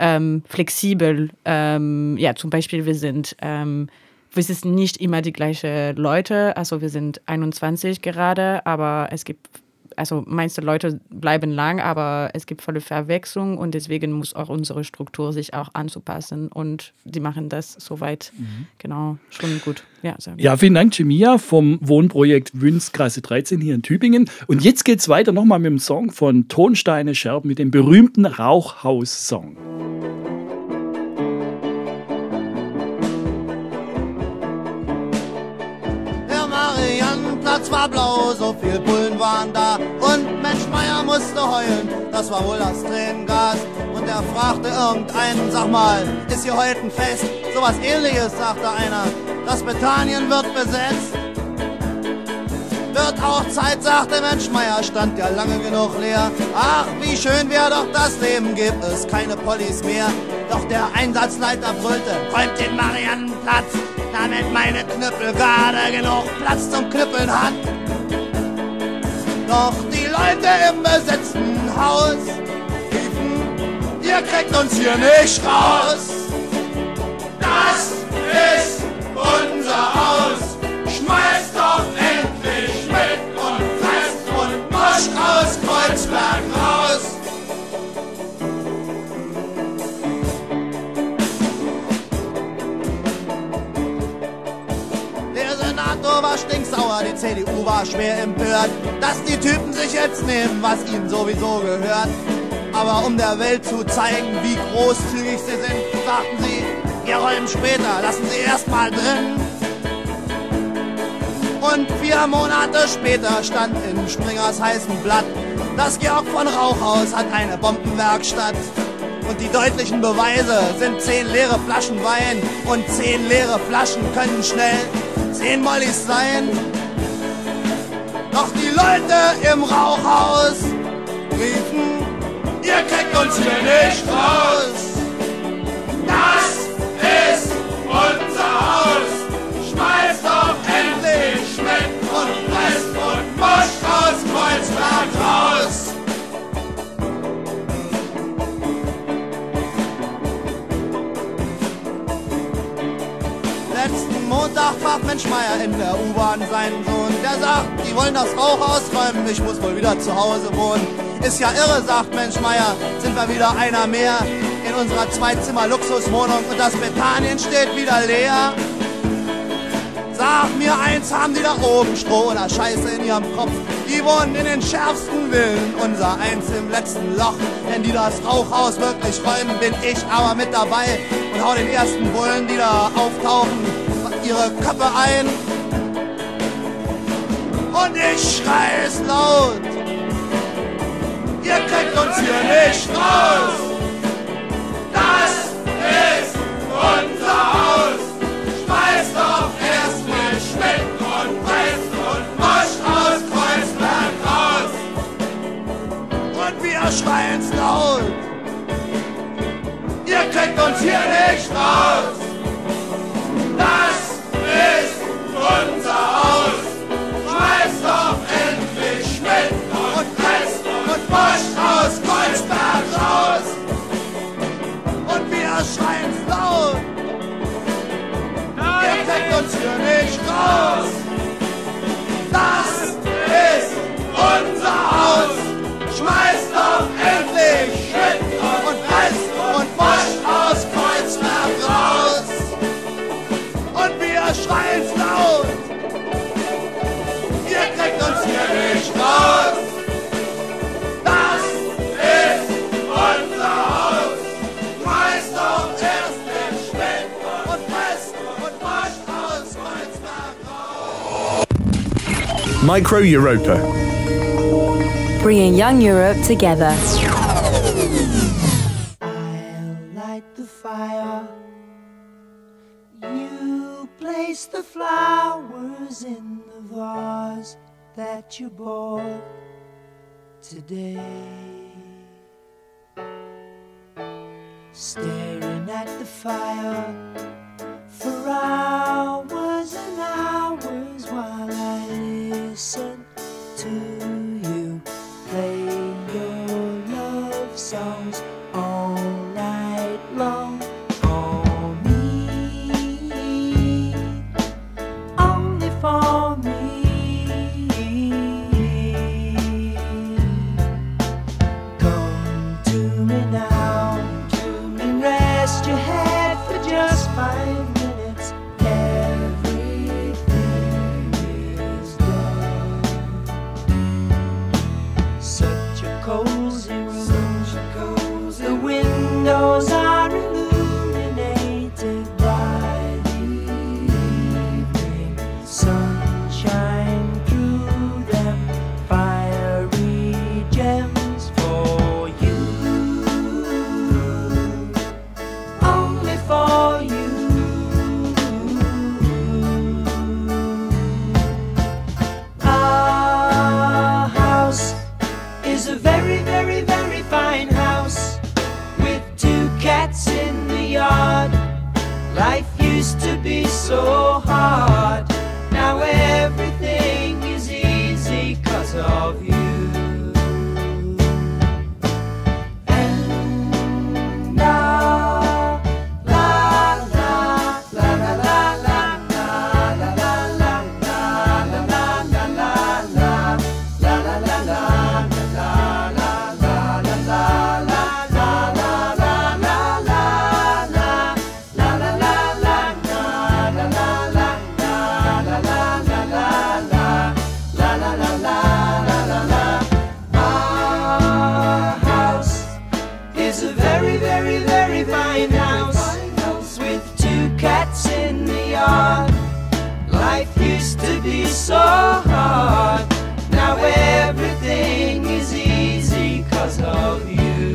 [SPEAKER 7] ähm, flexibel. Ähm, ja, zum Beispiel, wir sind, ähm, wir sind nicht immer die gleichen Leute. Also wir sind einundzwanzig gerade, aber es gibt, also meiste Leute bleiben lang, aber es gibt volle Verwechslung und deswegen muss auch unsere Struktur sich auch anzupassen und die machen das soweit mhm. genau schon gut. Ja,
[SPEAKER 2] ja, vielen Dank, Jemia vom Wohnprojekt Wüns, Kreise dreizehn hier in Tübingen. Und jetzt geht's weiter nochmal mit dem Song von Tonsteine Scherben mit dem berühmten Rauchhaus-Song.
[SPEAKER 9] Platz war blau, so viel Bullen waren da und Mensch Meier musste heulen, das war wohl das Tränengas. Und er fragte irgendeinen, sag mal, ist hier heute ein Fest? Sowas ähnliches, sagte einer, das Bethanien wird besetzt. Wird auch Zeit, sagte Mensch Meier, stand ja lange genug leer. Ach, wie schön wär doch das Leben, gibt es keine Pollis mehr. Doch der Einsatzleiter brüllte, räumt den Mariannenplatz, damit meine Knüppel gerade genug Platz zum Knüppeln hat. Doch die Leute im besetzten Haus riefen, ihr kriegt uns hier nicht raus. Das ist unser Haus, schmeißt doch endlich mit und presst und mosch aus Kreuzberg raus. War stinksauer, die C D U war schwer empört, dass die Typen sich jetzt nehmen, was ihnen sowieso gehört. Aber um der Welt zu zeigen, wie großzügig sie sind, sagten sie, wir räumen später, lassen sie erst mal drin. Und vier Monate später stand in Springers heißem Blatt, das Georg von Rauchhaus hat eine Bombenwerkstatt. Und die deutlichen Beweise sind zehn leere Flaschen Wein und zehn leere Flaschen können schnell zehn Mollis sein. Doch die Leute im Rauchhaus riefen, ihr kriegt uns hier nicht raus. Das ist unser Haus, schmeißt doch endlich mit und presst und moscht aus Kreuzberg raus. Letzten Montag fragt Mensch Meier in der U-Bahn seinen Sohn. Der sagt, die wollen das Rauchhaus räumen, ich muss wohl wieder zu Hause wohnen. Ist ja irre, sagt Mensch Meier, sind wir wieder einer mehr in unserer Zwei-Zimmer-Luxuswohnung und das Bethanien steht wieder leer. Sag mir eins, haben die da oben Stroh oder Scheiße in ihrem Kopf? Die wohnen in den schärfsten Villen, unser eins im letzten Loch. Wenn die das Rauchhaus wirklich räumen, bin ich aber mit dabei und hau den ersten Bullen, die da auftauchen, ihre Köpfe ein. Und ich schrei es laut, ihr kriegt uns hier nicht raus. Das ist unser Haus, schmeißt doch erst mal Schmidt und Preis und Mosch aus Kreuzberg raus. Und wir schreien's laut, ihr kriegt uns hier nicht raus. Das ist unser Haus, schmeißt doch endlich Schmidt und Preis und Mosch aus Kreuzberg raus. Und wir schreien's laut, ihr kriegt uns hier nicht raus. Das ist unser Haus, schmeißt doch endlich Schmidt und Preis und Mosch aus Kreuzberg raus. Und wir schreien's laut, ihr kriegt uns hier nicht raus. Das ist unser Haus, schmeißt doch erst den Schmidt und Preis und Mosch aus Kreuzberg raus.
[SPEAKER 1] Micro Europa.
[SPEAKER 4] Bringing young Europe together.
[SPEAKER 10] I'll light the fire. You place the flowers in the vase that you bought today. Staring at the fire for hours and hours while I listen to you play your love songs all night Life used to be so hard. Now everything is easy 'cause of you. And now, la la la la la la la la la la la la la la la la la la so hard. Now everything is easy 'cause of you.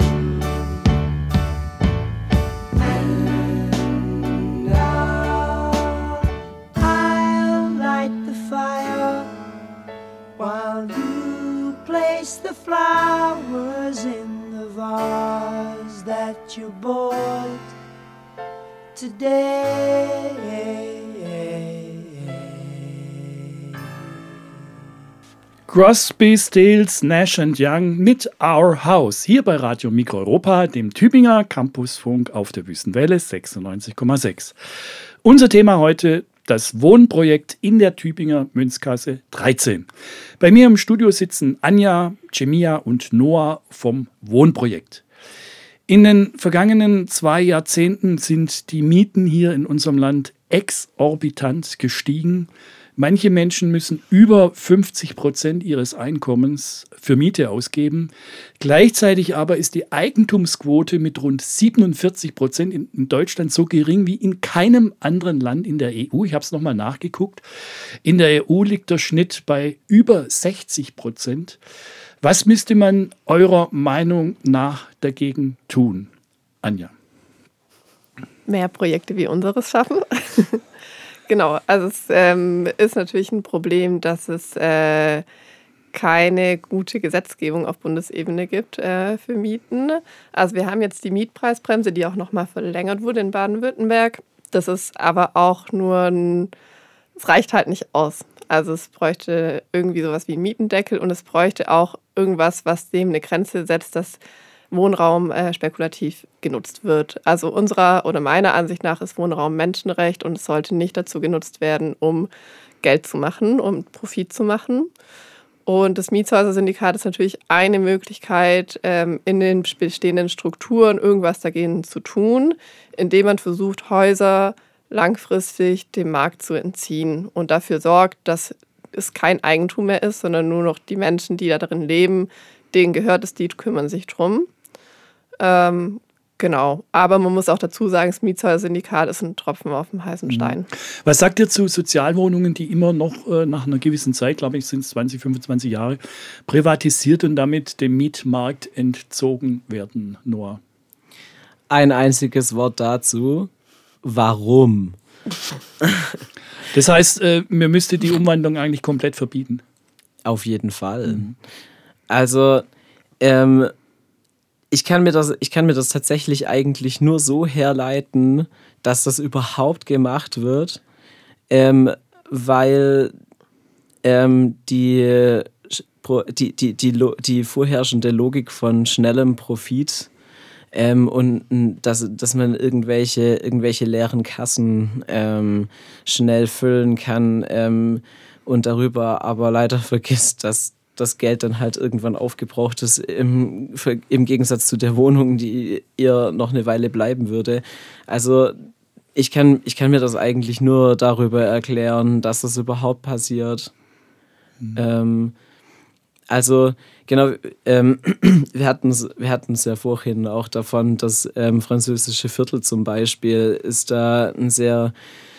[SPEAKER 10] And now I'll light the fire while you place the flowers in the vase that you bought today.
[SPEAKER 2] Crosby, Stills, Nash and Young mit Our House hier bei Radio Mikroeuropa, dem Tübinger Campusfunk auf der Wüstenwelle sechsundneunzig Komma sechs. Unser Thema heute: das Wohnprojekt in der Tübinger Münzgasse dreizehn. Bei mir im Studio sitzen Anja, Cemia und Noah vom Wohnprojekt. In den vergangenen zwei Jahrzehnten sind die Mieten hier in unserem Land exorbitant gestiegen. Manche Menschen müssen über fünfzig Prozent ihres Einkommens für Miete ausgeben. Gleichzeitig aber ist die Eigentumsquote mit rund siebenundvierzig Prozent in, in Deutschland so gering wie in keinem anderen Land in der E U. Ich habe es nochmal nachgeguckt. In der E U liegt der Schnitt bei über sechzig Prozent. Was müsste man eurer Meinung nach dagegen tun, Anja?
[SPEAKER 3] Mehr Projekte wie unseres schaffen. Genau, also es ähm, ist natürlich ein Problem, dass es äh, keine gute Gesetzgebung auf Bundesebene gibt äh, für Mieten. Also wir haben jetzt die Mietpreisbremse, die auch nochmal verlängert wurde in Baden-Württemberg. Das ist aber auch nur ein, es reicht halt nicht aus. Also es bräuchte irgendwie sowas wie einen Mietendeckel und es bräuchte auch irgendwas, was dem eine Grenze setzt, dass Wohnraum äh, spekulativ genutzt wird. Also unserer oder meiner Ansicht nach ist Wohnraum Menschenrecht und es sollte nicht dazu genutzt werden, um Geld zu machen, um Profit zu machen. Und das Mietshäuser-Syndikat ist natürlich eine Möglichkeit, ähm, in den bestehenden Strukturen irgendwas dagegen zu tun, indem man versucht, Häuser langfristig dem Markt zu entziehen und dafür sorgt, dass es kein Eigentum mehr ist, sondern nur noch die Menschen, die da drin leben, denen gehört es, die kümmern sich drum. Ähm, genau, aber man muss auch dazu sagen, das Mietshäuser-Syndikat ist ein Tropfen auf dem heißen Stein.
[SPEAKER 2] Was sagt ihr zu Sozialwohnungen, die immer noch äh, nach einer gewissen Zeit, glaube ich, sind es zwanzig, fünfundzwanzig Jahre, privatisiert und damit dem Mietmarkt entzogen werden, Noah?
[SPEAKER 6] Ein einziges Wort dazu: Warum?
[SPEAKER 2] Das heißt, äh, mir müsste die Umwandlung eigentlich komplett verbieten.
[SPEAKER 6] Auf jeden Fall. Mhm. Also, ähm, ich kann mir das, ich kann mir das tatsächlich eigentlich nur so herleiten, dass das überhaupt gemacht wird, ähm, weil ähm, die, die, die, die, die vorherrschende Logik von schnellem Profit ähm, und dass, dass man irgendwelche, irgendwelche leeren Kassen ähm, schnell füllen kann ähm, und darüber aber leider vergisst, dass das Geld dann halt irgendwann aufgebraucht ist, im, im Gegensatz zu der Wohnung, die ihr noch eine Weile bleiben würde. Also ich kann, ich kann mir das eigentlich nur darüber erklären, dass das überhaupt passiert. Mhm. Ähm, also genau, ähm, wir hatten es wir hatten's ja vorhin auch davon, das ähm, französische Viertel zum Beispiel ist da ein sehr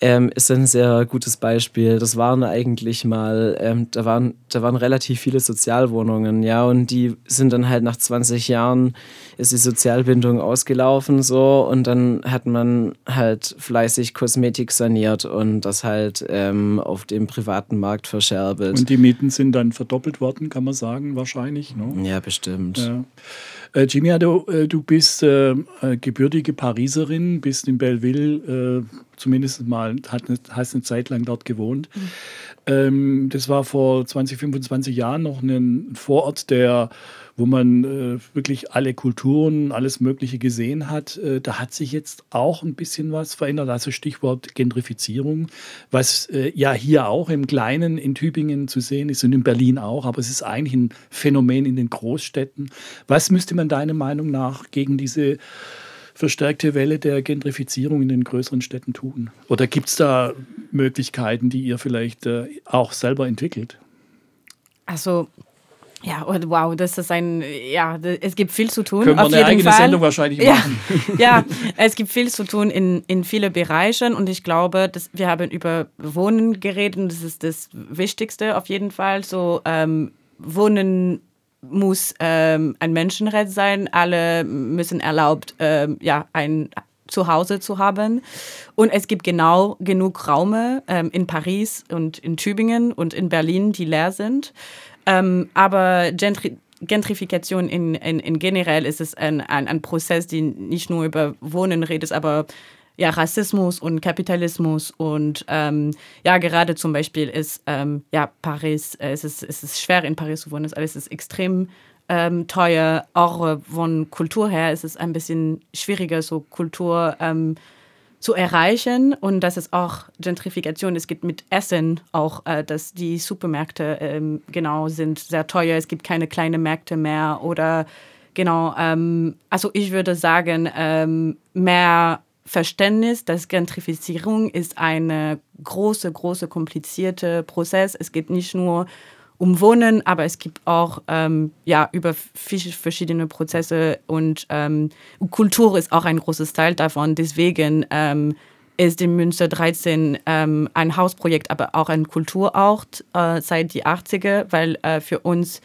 [SPEAKER 6] ähm, ist ein sehr gutes Beispiel. Das waren eigentlich mal, ähm, da waren, da waren relativ viele Sozialwohnungen, ja, und die sind dann halt nach zwanzig Jahren ist die Sozialbindung ausgelaufen, so, und dann hat man halt fleißig Kosmetik saniert und das halt ähm, auf dem privaten Markt verscherbelt.
[SPEAKER 2] Und die Mieten sind dann verdoppelt worden, kann man sagen, wahrscheinlich, ne?
[SPEAKER 6] Ja, bestimmt.
[SPEAKER 2] Ja. Äh, Jimmy, du, äh, du bist äh, gebürtige Pariserin, bist in Belleville, äh, zumindest mal, hat eine, hast eine Zeit lang dort gewohnt. Mhm. Ähm, das war vor zwanzig, fünfundzwanzig Jahren noch ein Vorort, der, wo man äh, wirklich alle Kulturen, alles Mögliche gesehen hat. Äh, da hat sich jetzt auch ein bisschen was verändert, also Stichwort Gentrifizierung, was äh, ja hier auch im Kleinen in Tübingen zu sehen ist und in Berlin auch, aber es ist eigentlich ein Phänomen in den Großstädten. Was müsste man deiner Meinung nach gegen diese verstärkte Welle der Gentrifizierung in den größeren Städten tun? Oder gibt es da Möglichkeiten, die ihr vielleicht äh, auch selber entwickelt?
[SPEAKER 7] Also, ja, wow, das ist ein, ja, es gibt viel zu tun.
[SPEAKER 2] Können wir
[SPEAKER 7] auf
[SPEAKER 2] eine
[SPEAKER 7] jeden
[SPEAKER 2] eigene
[SPEAKER 7] Fall.
[SPEAKER 2] Sendung wahrscheinlich
[SPEAKER 7] ja,
[SPEAKER 2] machen.
[SPEAKER 7] Ja, es gibt viel zu tun in, in vielen Bereichen und ich glaube, dass wir haben über Wohnen geredet und das ist das Wichtigste auf jeden Fall. So, ähm, Wohnen muss ähm, ein Menschenrecht sein. Alle müssen erlaubt, ähm, ja, ein Zuhause zu haben. Und es gibt genau genug Räume ähm, in Paris und in Tübingen und in Berlin, die leer sind. Ähm, aber Gentri- Gentrifikation in, in, in generell ist es ein, ein, ein Prozess, der nicht nur über Wohnen redet, aber ja, Rassismus und Kapitalismus und ähm, ja, gerade zum Beispiel ist ähm, ja, Paris, äh, es, ist, es ist schwer in Paris zu wohnen, es alles ist extrem ähm, teuer, auch äh, von Kultur her ist es ein bisschen schwieriger, so Kultur ähm, zu erreichen und das ist auch Gentrifikation, es gibt mit Essen auch, äh, dass die Supermärkte ähm, genau sind sehr teuer, es gibt keine kleinen Märkte mehr oder genau, ähm, also ich würde sagen, ähm, mehr Verständnis, dass Gentrifizierung ist ein große, große, komplizierte Prozess. Es geht nicht nur um Wohnen, aber es gibt auch ähm, ja, über verschiedene Prozesse und ähm, Kultur ist auch ein großes Teil davon. Deswegen ähm, ist in Münster dreizehn ähm, ein Hausprojekt, aber auch ein Kulturort äh, seit die achtziger, weil äh, für uns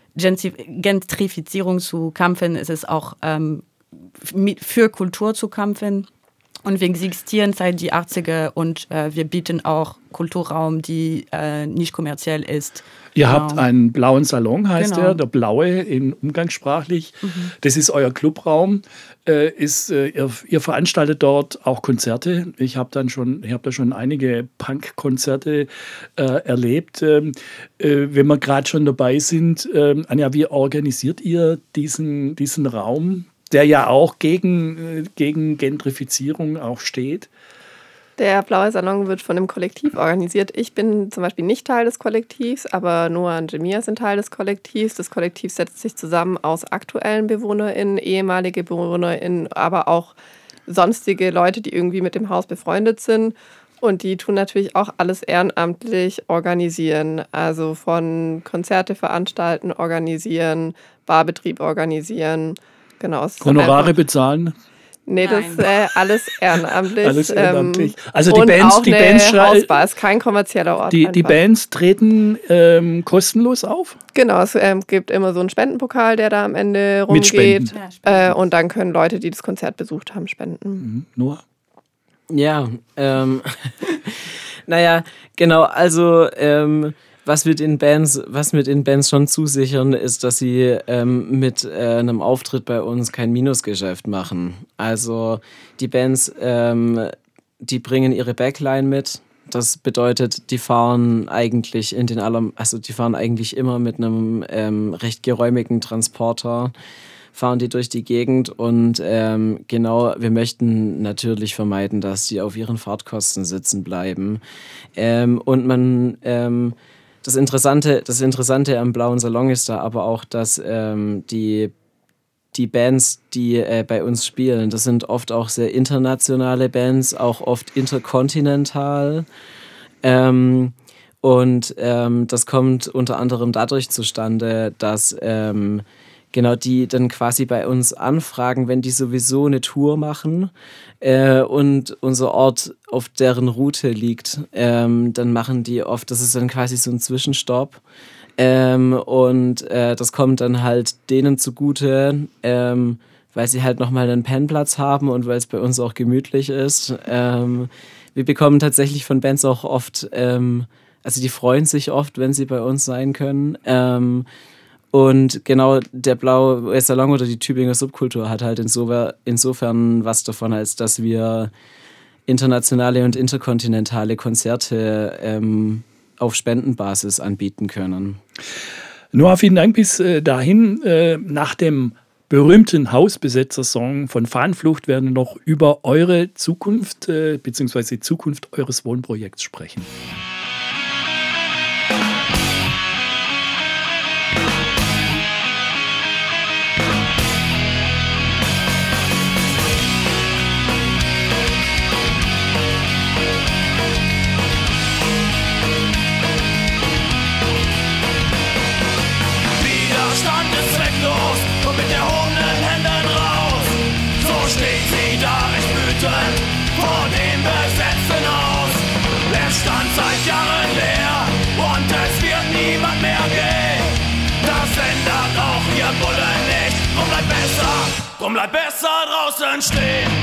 [SPEAKER 7] Gentrifizierung zu kämpfen, ist es auch ähm, für Kultur zu kämpfen. Und wir existieren seit die achtziger und äh, wir bieten auch Kulturraum, die äh, nicht kommerziell ist.
[SPEAKER 2] Ihr
[SPEAKER 7] genau.
[SPEAKER 2] habt einen blauen Salon, heißt
[SPEAKER 7] genau.
[SPEAKER 2] der, der Blaue in umgangssprachlich. Mhm. Das ist euer Clubraum. Äh, ist, äh, ihr, ihr veranstaltet dort auch Konzerte. Ich habe dann schon, ich habe da schon einige Punk-Konzerte äh, erlebt. Ähm, äh, wenn wir gerade schon dabei sind, äh, Anja, wie organisiert ihr diesen, diesen Raum, der ja auch gegen, gegen Gentrifizierung auch steht?
[SPEAKER 3] Der Blaue Salon wird von einem Kollektiv organisiert. Ich bin zum Beispiel nicht Teil des Kollektivs, aber Noah und Jamia sind Teil des Kollektivs. Das Kollektiv setzt sich zusammen aus aktuellen BewohnerInnen, ehemalige BewohnerInnen, aber auch sonstige Leute, die irgendwie mit dem Haus befreundet sind. Und die tun natürlich auch alles ehrenamtlich organisieren. Also von Konzerte veranstalten, organisieren, Barbetrieb organisieren. Genau,
[SPEAKER 2] Honorare bezahlen?
[SPEAKER 3] Nee, das ist äh, alles ehrenamtlich.
[SPEAKER 2] Alles ehrenamtlich.
[SPEAKER 3] Ähm,
[SPEAKER 2] also die
[SPEAKER 3] und
[SPEAKER 2] Bands,
[SPEAKER 3] auch
[SPEAKER 2] die
[SPEAKER 3] eine
[SPEAKER 2] Bands
[SPEAKER 3] Hausbar, ist kein kommerzieller Ort.
[SPEAKER 2] Die, die Bands treten ähm, kostenlos auf?
[SPEAKER 3] Genau, es ähm, gibt immer so einen Spendenpokal, der da am Ende rumgeht. Ja, äh, und dann können Leute, die das Konzert besucht haben, spenden.
[SPEAKER 2] Mhm. Noah?
[SPEAKER 6] Ja, ähm, naja, genau, also ähm, Was wir den Bands, was wir den Bands schon zusichern, ist, dass sie ähm, mit äh, einem Auftritt bei uns kein Minusgeschäft machen. Also die Bands, ähm, die bringen ihre Backline mit. Das bedeutet, die fahren eigentlich in den aller, also die fahren eigentlich immer mit einem ähm, recht geräumigen Transporter, fahren die durch die Gegend und ähm, genau, wir möchten natürlich vermeiden, dass die auf ihren Fahrtkosten sitzen bleiben. Ähm, und man ähm, Das Interessante, das Interessante am Blauen Salon ist da aber auch, dass ähm, die, die Bands, die äh, bei uns spielen, das sind oft auch sehr internationale Bands, auch oft interkontinental. Ähm, und ähm, das kommt unter anderem dadurch zustande, dass ähm, genau, die dann quasi bei uns anfragen, wenn die sowieso eine Tour machen äh, und unser Ort auf deren Route liegt, ähm, dann machen die oft, das ist dann quasi so ein Zwischenstopp. Ähm, und äh, das kommt dann halt denen zugute, ähm, weil sie halt nochmal einen Pennplatz haben und weil es bei uns auch gemütlich ist. Ähm, wir bekommen tatsächlich von Bands auch oft, ähm, also die freuen sich oft, wenn sie bei uns sein können. Ähm, und genau, der Blaue Salon oder die Tübinger Subkultur hat halt insofern, insofern was davon, als dass wir internationale und interkontinentale Konzerte ähm, auf Spendenbasis anbieten können.
[SPEAKER 2] Noah, vielen Dank bis äh, dahin. Äh, nach dem berühmten Hausbesetzer-Song von Fahnenflucht werden wir noch über eure Zukunft äh, bzw. die Zukunft eures Wohnprojekts sprechen.
[SPEAKER 8] Widerstand ist zwecklos und mit erhobenen Händen raus. So steht sie da recht wütend vor dem besetzten Haus. Der Stand seit Jahren leer und es wird niemand mehr gehen. Das ändert auch ihr Bullen nicht. Drum bleibt besser, drum bleibt besser draußen stehen.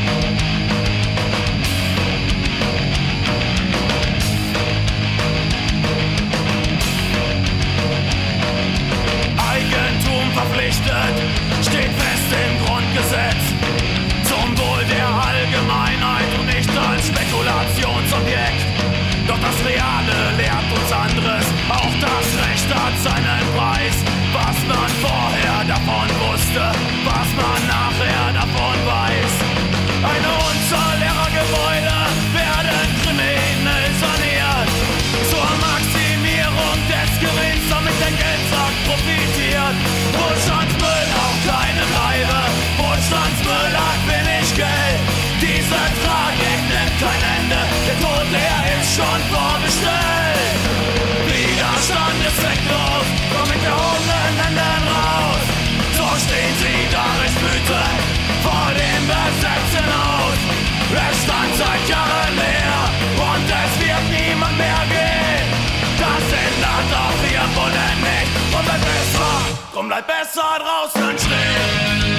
[SPEAKER 8] Eigentum verpflichtet, steht fest im Grundgesetz. Zum Wohl der Allgemeinheit und nicht als Spekulationsobjekt. Doch das Reale lehrt uns anderes, auch das Recht hat seinen Preis. Was man vorher davon wusste, was man nachher davon weiß. Eine Unzahl leerer Gebäude werden kriminell saniert. Zur Maximierung des Gewinns, damit der Geldsack profitiert. Wohlstandsmüll auf keinem Leibe, Wohlstandsmüll hat wenig Geld. Diese Tragik nimmt kein Ende, der Tod leer ist schon vorbestellt. Widerstand ist zwecklos, komm mit erhobenen Händen raus. So stehen sie da recht wütend vor dem besetzten Haus. Es stand seit Jahren leer und es wird niemand mehr gehen. Das ändert auch ihr Bullen nicht. Drum bleibt besser, drum bleibt besser draußen stehen.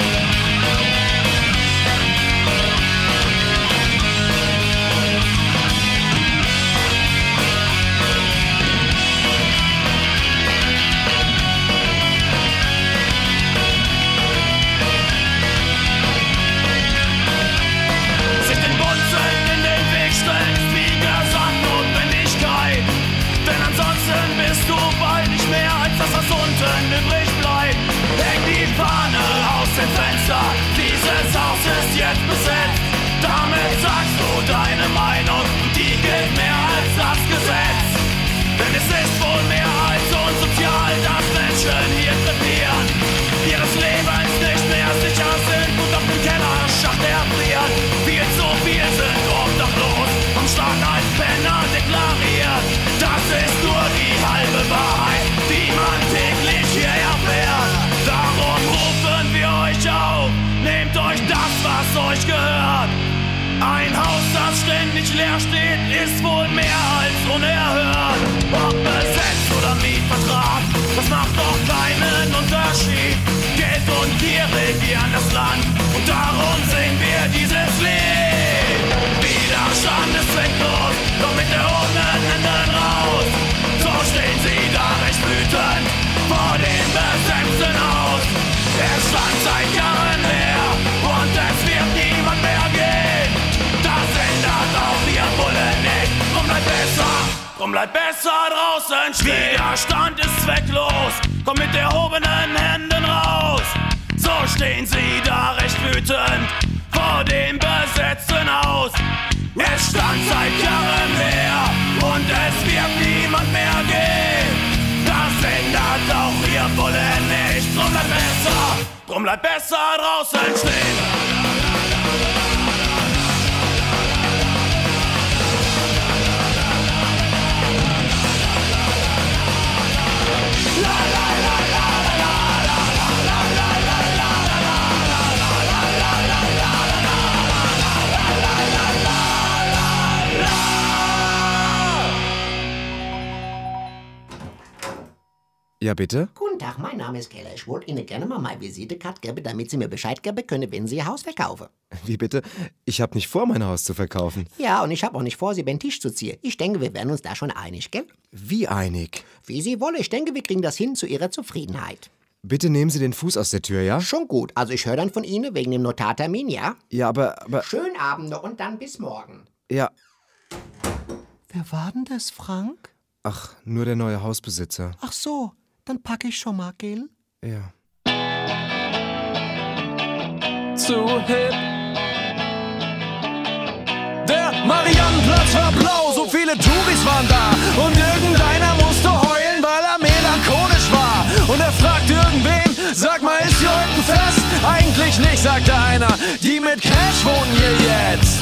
[SPEAKER 8] Sich den Bunzeln in den Weg stellen, ist wie gesagt Notwendigkeit. Denn ansonsten bist du bald nicht mehr als das, was unten übrig bleibt. Häng die Fahne aus dem Fenster, dieses Haus ist jetzt besetzt. Damit sagst du deine Meinung, die gilt mehr als das Gesetz. Denn es ist wohl mehr als unsozial, dass Menschen hier krepieren, ihres Lebens nicht mehr sicher sind und auf dem Kellerschacht erfrieren. Viel zu viel sind obdachlos, vom Staat als Penner deklariert. Das ist nur die halbe Wahrheit, die man täglich hier erfährt. Darum rufen wir euch auf, nehmt euch das, was euch gehört. Ein Haus, das ständig leer steht, ist wohl mehr als unerhört. Ob besetzt oder Mietvertrag, das macht doch keinen Unterschied. Geld und Gier regieren das Land und darum singen wir dieses Lied. Widerstand ist zwecklos, doch mit erhobenen Händen raus. So stehen sie da recht wütend vor dem besetzten Haus. Es stand seit Jahren leer und es wird niemand mehr gehen. Das ändert auch ihr Bullen nicht. Drum bleibt besser, drum bleibt besser draußen stehen. Widerstand ist zwecklos, komm mit erhobenen Händen raus. So stehen sie da recht wütend vor dem besetzten Haus. Es stand seit Jahren leer und es wird niemand mehr gehen. Das ändert auch ihr Bullen nicht. Drum bleibt besser, drum bleibt besser draußen stehen. La la la la la la la la.
[SPEAKER 11] Ja, bitte?
[SPEAKER 12] Guten Tag, mein Name ist Keller. Ich wollte Ihnen gerne mal meine Visitekarte geben, damit Sie mir Bescheid geben können, wenn Sie Ihr Haus verkaufen.
[SPEAKER 11] Wie bitte? Ich habe nicht vor, mein Haus zu verkaufen.
[SPEAKER 12] Ja, und ich habe auch nicht vor, Sie über den Tisch zu ziehen. Ich denke, wir werden uns da schon einig, gell?
[SPEAKER 11] Wie einig?
[SPEAKER 12] Wie Sie wollen. Ich denke, wir kriegen das hin zu Ihrer Zufriedenheit.
[SPEAKER 11] Bitte nehmen Sie den Fuß aus der Tür, ja?
[SPEAKER 12] Schon gut. Also ich höre dann von Ihnen wegen dem Notartermin, ja?
[SPEAKER 11] Ja, aber... aber
[SPEAKER 12] Schönen Abend noch und dann bis morgen.
[SPEAKER 11] Ja.
[SPEAKER 9] Wer war denn das, Frank?
[SPEAKER 11] Ach, nur der neue Hausbesitzer.
[SPEAKER 9] Ach so, dann packe ich schon mal, gell?
[SPEAKER 11] Ja.
[SPEAKER 8] Zu hip. Der Mariannenplatz war blau, so viele Touris waren da. Und irgendeiner musste heulen, weil er melancholisch war. Und er fragt irgendwen, sag mal, ist hier heute ein Fest? Eigentlich nicht, sagte einer, die mit Cash wohnen hier jetzt.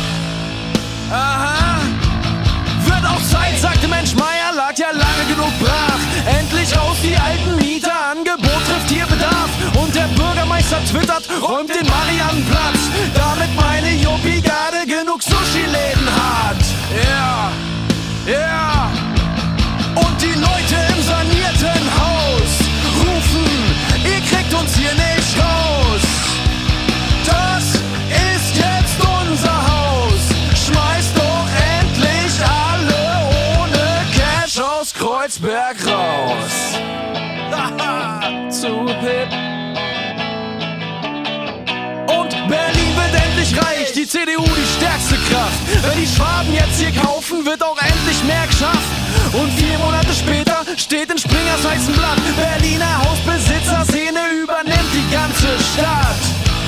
[SPEAKER 8] Aha. Wird auch Zeit, sagte Mensch Meier, lag ja lange genug brach. Endlich raus die alten Mieter, Angebot trifft hier Bedarf. Und der Bürgermeister twittert, räumt den Mariannenplatz, damit meine Juppie-Garde genug Sushi-Läden hat. Ja, ja. Und die Leute im sanierten Haus rufen, ihr kriegt uns hier nicht raus. Das ist jetzt unser Haus, schmeißt doch endlich alle ohne Cash aus Kreuzberg raus. Haha, zu hip. Und Berlin wird endlich reich, die C D U die stärkste Kraft. Wenn die Schwaben jetzt hier kaufen, wird auch endlich mehr geschafft. Und vier Monate später steht in Springers heißem Blatt, Berliner Hausbesitzer-Szene übernimmt die ganze Stadt.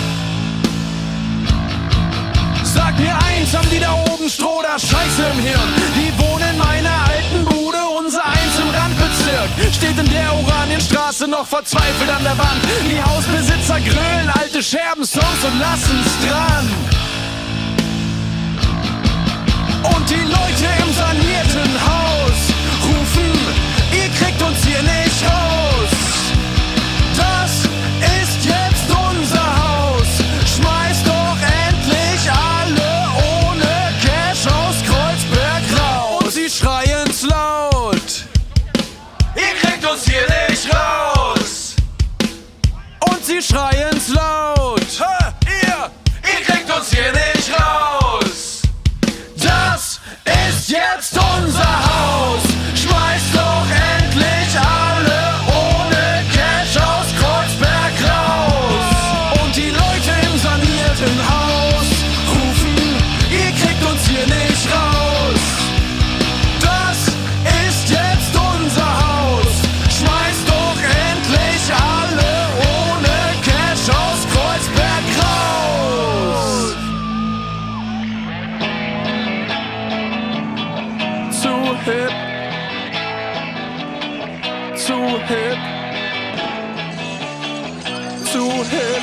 [SPEAKER 8] Sag mir eins, haben die da oben Stroh oder Scheiße im Hirn? Die wohnen in meiner alten Bude, unser eins im Randbezirk. Steht in der Oranienstraße noch verzweifelt an der Wand. Die Hausbesitzer grölen alte Scherben-Songs und lassen's dran. Und die Leute im sanierten Haus rufen, ihr kriegt uns hier nicht raus. Das ist jetzt unser Haus, schmeißt doch endlich alle ohne Cash aus Kreuzberg raus. Und sie schreien's laut, ihr kriegt uns hier nicht raus. Und sie schreien's laut, ha, ihr, ihr kriegt uns hier nicht raus. Das ist jetzt unser Haus, schmeißt doch endlich alle ohne Cash aus Kreuzberg raus. Und die Leute im sanierten Haus rufen, ihr kriegt uns hier nicht raus. Das ist jetzt unser Haus, schmeißt doch endlich alle ohne Cash aus Kreuzberg raus. Zu hip, zu hip, zu hip,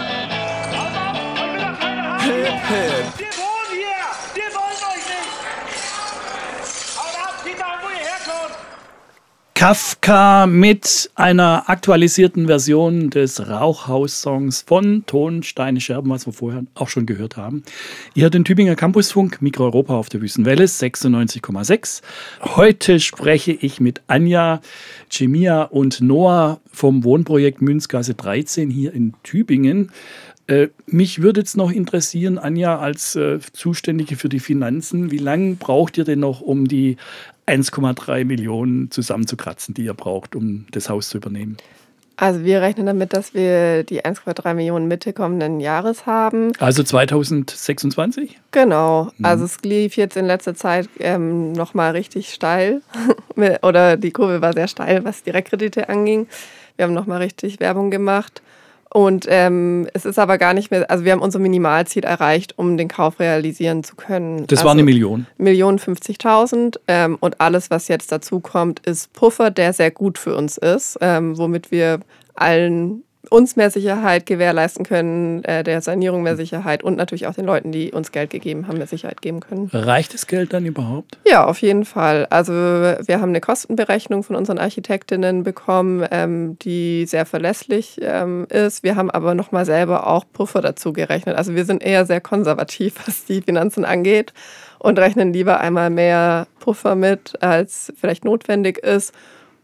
[SPEAKER 8] hip, hip.
[SPEAKER 10] Wir wohnen hier! Wir wollen euch nicht! Haut ab, zieht an, wo ihr herkommt!
[SPEAKER 2] Kafka mit einer aktualisierten Version des Rauchhaus-Songs von Ton, Steine, Scherben, was wir vorher auch schon gehört haben. Ihr hört den Tübinger Campusfunk, Mikro Europa auf der Wüstenwelle, sechsundneunzig Komma sechs. Heute spreche ich mit Anja, Cemia und Noah vom Wohnprojekt Münzgasse dreizehn hier in Tübingen. Äh, mich würde jetzt noch interessieren, Anja, als äh, Zuständige für die Finanzen, wie lange braucht ihr denn noch, um die eins Komma drei Millionen zusammenzukratzen, die ihr braucht, um das Haus zu übernehmen?
[SPEAKER 3] Also wir rechnen damit, dass wir die eins Komma drei Millionen Mitte kommenden Jahres haben.
[SPEAKER 2] Also zweitausendsechsundzwanzig?
[SPEAKER 3] Genau.
[SPEAKER 2] Mhm.
[SPEAKER 3] Also es lief jetzt in letzter Zeit ähm, nochmal richtig steil. Oder die Kurve war sehr steil, was Direktkredite anging. Wir haben nochmal richtig Werbung gemacht. Und ähm, es ist aber gar nicht mehr, also wir haben unser Minimalziel erreicht, um den Kauf realisieren zu können.
[SPEAKER 2] Das
[SPEAKER 3] also
[SPEAKER 2] war eine Million.
[SPEAKER 3] Million fünfzigtausend. Ähm, und alles, was jetzt dazu kommt, ist Puffer, der sehr gut für uns ist, ähm, womit wir allen uns mehr Sicherheit gewährleisten können, äh, der Sanierung mehr Sicherheit und natürlich auch den Leuten, die uns Geld gegeben haben, mehr Sicherheit geben können.
[SPEAKER 2] Reicht das Geld dann überhaupt?
[SPEAKER 3] Ja, auf jeden Fall. Also wir haben eine Kostenberechnung von unseren Architektinnen bekommen, ähm, die sehr verlässlich ähm, ist. Wir haben aber nochmal selber auch Puffer dazu gerechnet. Also wir sind eher sehr konservativ, was die Finanzen angeht und rechnen lieber einmal mehr Puffer mit, als vielleicht notwendig ist.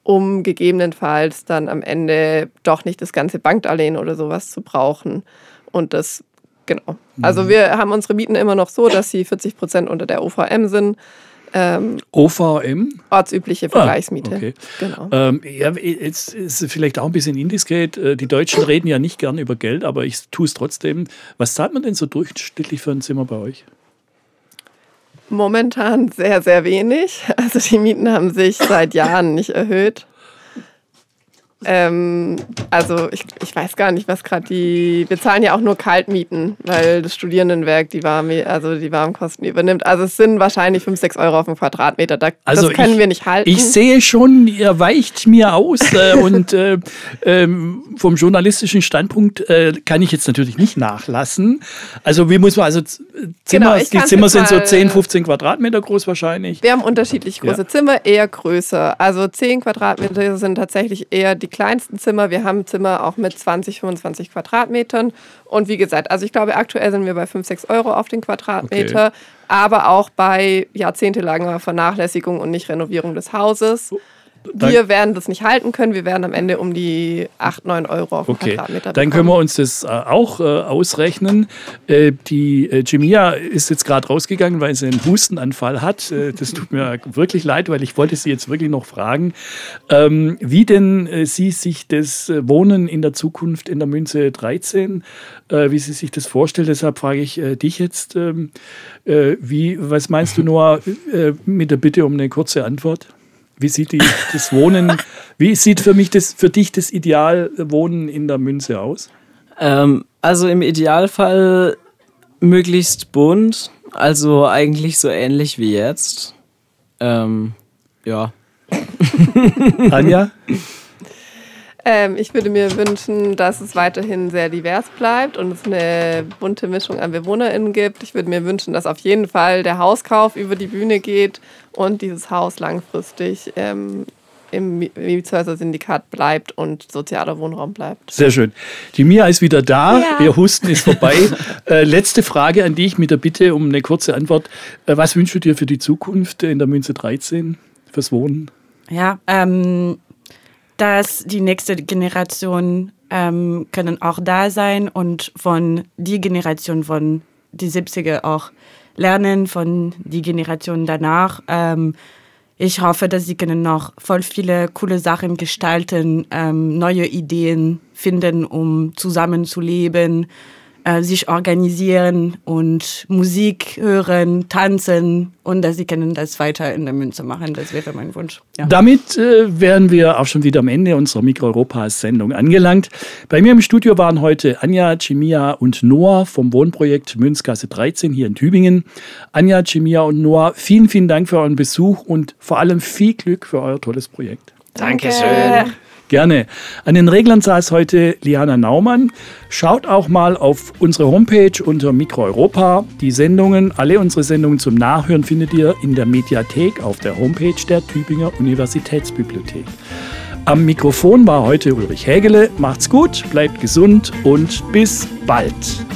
[SPEAKER 3] um gegebenenfalls dann am Ende doch nicht das ganze Bankdarlehen oder sowas zu brauchen. Und das, genau. Also wir haben unsere Mieten immer noch so, dass sie vierzig Prozent unter der O V M sind. Ähm,
[SPEAKER 2] O V M?
[SPEAKER 3] Ortsübliche Vergleichsmiete.
[SPEAKER 2] Ah, okay.
[SPEAKER 3] Genau.
[SPEAKER 2] Ähm, ja, jetzt ist es vielleicht auch ein bisschen indiskret. Die Deutschen reden ja nicht gern über Geld, aber ich tue es trotzdem. Was zahlt man denn so durchschnittlich für ein Zimmer bei euch?
[SPEAKER 3] Momentan sehr, sehr wenig. Also die Mieten haben sich seit Jahren nicht erhöht. Ähm, also ich, ich weiß gar nicht, was gerade die... Wir zahlen ja auch nur Kaltmieten, weil das Studierendenwerk die, Warm, also die Warmkosten übernimmt. Also es sind wahrscheinlich fünf, sechs Euro auf den Quadratmeter. Da,
[SPEAKER 2] also
[SPEAKER 3] das können
[SPEAKER 2] ich,
[SPEAKER 3] wir nicht halten.
[SPEAKER 2] Ich sehe schon, ihr weicht mir aus. äh, und äh, ähm, vom journalistischen Standpunkt äh, kann ich jetzt natürlich nicht nachlassen. Also wie muss man... also Zimmer,
[SPEAKER 3] Genau,
[SPEAKER 2] die Zimmer sind so zehn, fünfzehn Quadratmeter groß wahrscheinlich.
[SPEAKER 3] Wir haben unterschiedlich große
[SPEAKER 2] Ja.
[SPEAKER 3] Zimmer, eher größer. Also zehn Quadratmeter sind tatsächlich eher die kleinsten Zimmer. Wir haben Zimmer auch mit zwanzig, fünfundzwanzig Quadratmetern. Und wie gesagt, also ich glaube, aktuell sind wir bei fünf, sechs Euro auf den Quadratmeter.
[SPEAKER 2] Okay.
[SPEAKER 3] Aber auch bei jahrzehntelanger Vernachlässigung und Nicht-Renovierung des Hauses. Wir werden das nicht halten können. Wir werden am Ende um die acht, neun Euro auf den
[SPEAKER 2] Okay,
[SPEAKER 3] Quadratmeter
[SPEAKER 2] dann
[SPEAKER 3] bekommen.
[SPEAKER 2] können wir uns das äh, auch äh, ausrechnen. Äh, die äh, Jemia ist jetzt gerade rausgegangen, weil sie einen Hustenanfall hat. Äh, das tut mir wirklich leid, weil ich wollte sie jetzt wirklich noch fragen, ähm, wie denn äh, sie sich das äh, Wohnen in der Zukunft in der Münze dreizehn, äh, wie sie sich das vorstellt. Deshalb frage ich äh, dich jetzt, ähm, äh, wie, was meinst du, Noah, äh, mit der Bitte um eine kurze Antwort? Wie sieht die, das Wohnen, wie sieht für mich das, für dich das Idealwohnen in der Münze aus?
[SPEAKER 6] Ähm, also im Idealfall möglichst bunt, also eigentlich so ähnlich wie jetzt. Ähm, ja.
[SPEAKER 2] Anja?
[SPEAKER 3] Ähm, ich würde mir wünschen, dass es weiterhin sehr divers bleibt und es eine bunte Mischung an BewohnerInnen gibt. Ich würde mir wünschen, dass auf jeden Fall der Hauskauf über die Bühne geht und dieses Haus langfristig ähm, im Mietshäuser-Syndikat bleibt und sozialer Wohnraum bleibt.
[SPEAKER 2] Sehr schön. Die Mia ist wieder da,
[SPEAKER 3] Ja.
[SPEAKER 2] ihr Husten ist vorbei. äh, letzte Frage an dich mit der Bitte um eine kurze Antwort. Äh, was wünschst du dir für die Zukunft in der Münze dreizehn, fürs Wohnen?
[SPEAKER 7] Ja, ähm, dass die nächste Generation ähm, können auch da sein und von die Generation von die siebziger auch lernen, von die Generation danach. Ähm, ich hoffe, dass sie können noch voll viele coole Sachen gestalten, ähm, neue Ideen finden, um zusammenzuleben, äh, sich organisieren und Musik hören, tanzen und dass sie können das weiter in der Münze machen. Das wäre mein Wunsch. Ja.
[SPEAKER 2] Damit äh, wären wir auch schon wieder am Ende unserer Mikro-Europa-Sendung angelangt. Bei mir im Studio waren heute Anja, Jemia und Noah vom Wohnprojekt Münzgasse dreizehn hier in Tübingen. Anja, Jemia und Noah, vielen, vielen Dank für euren Besuch und vor allem viel Glück für euer tolles Projekt.
[SPEAKER 3] Dankeschön.
[SPEAKER 2] Gerne. An den Reglern saß heute Liana Naumann. Schaut auch mal auf unsere Homepage unter Mikro Europa. Die Sendungen, alle unsere Sendungen zum Nachhören findet ihr in der Mediathek auf der Homepage der Tübinger Universitätsbibliothek. Am Mikrofon war heute Ulrich Hägele. Macht's gut, bleibt gesund und bis bald.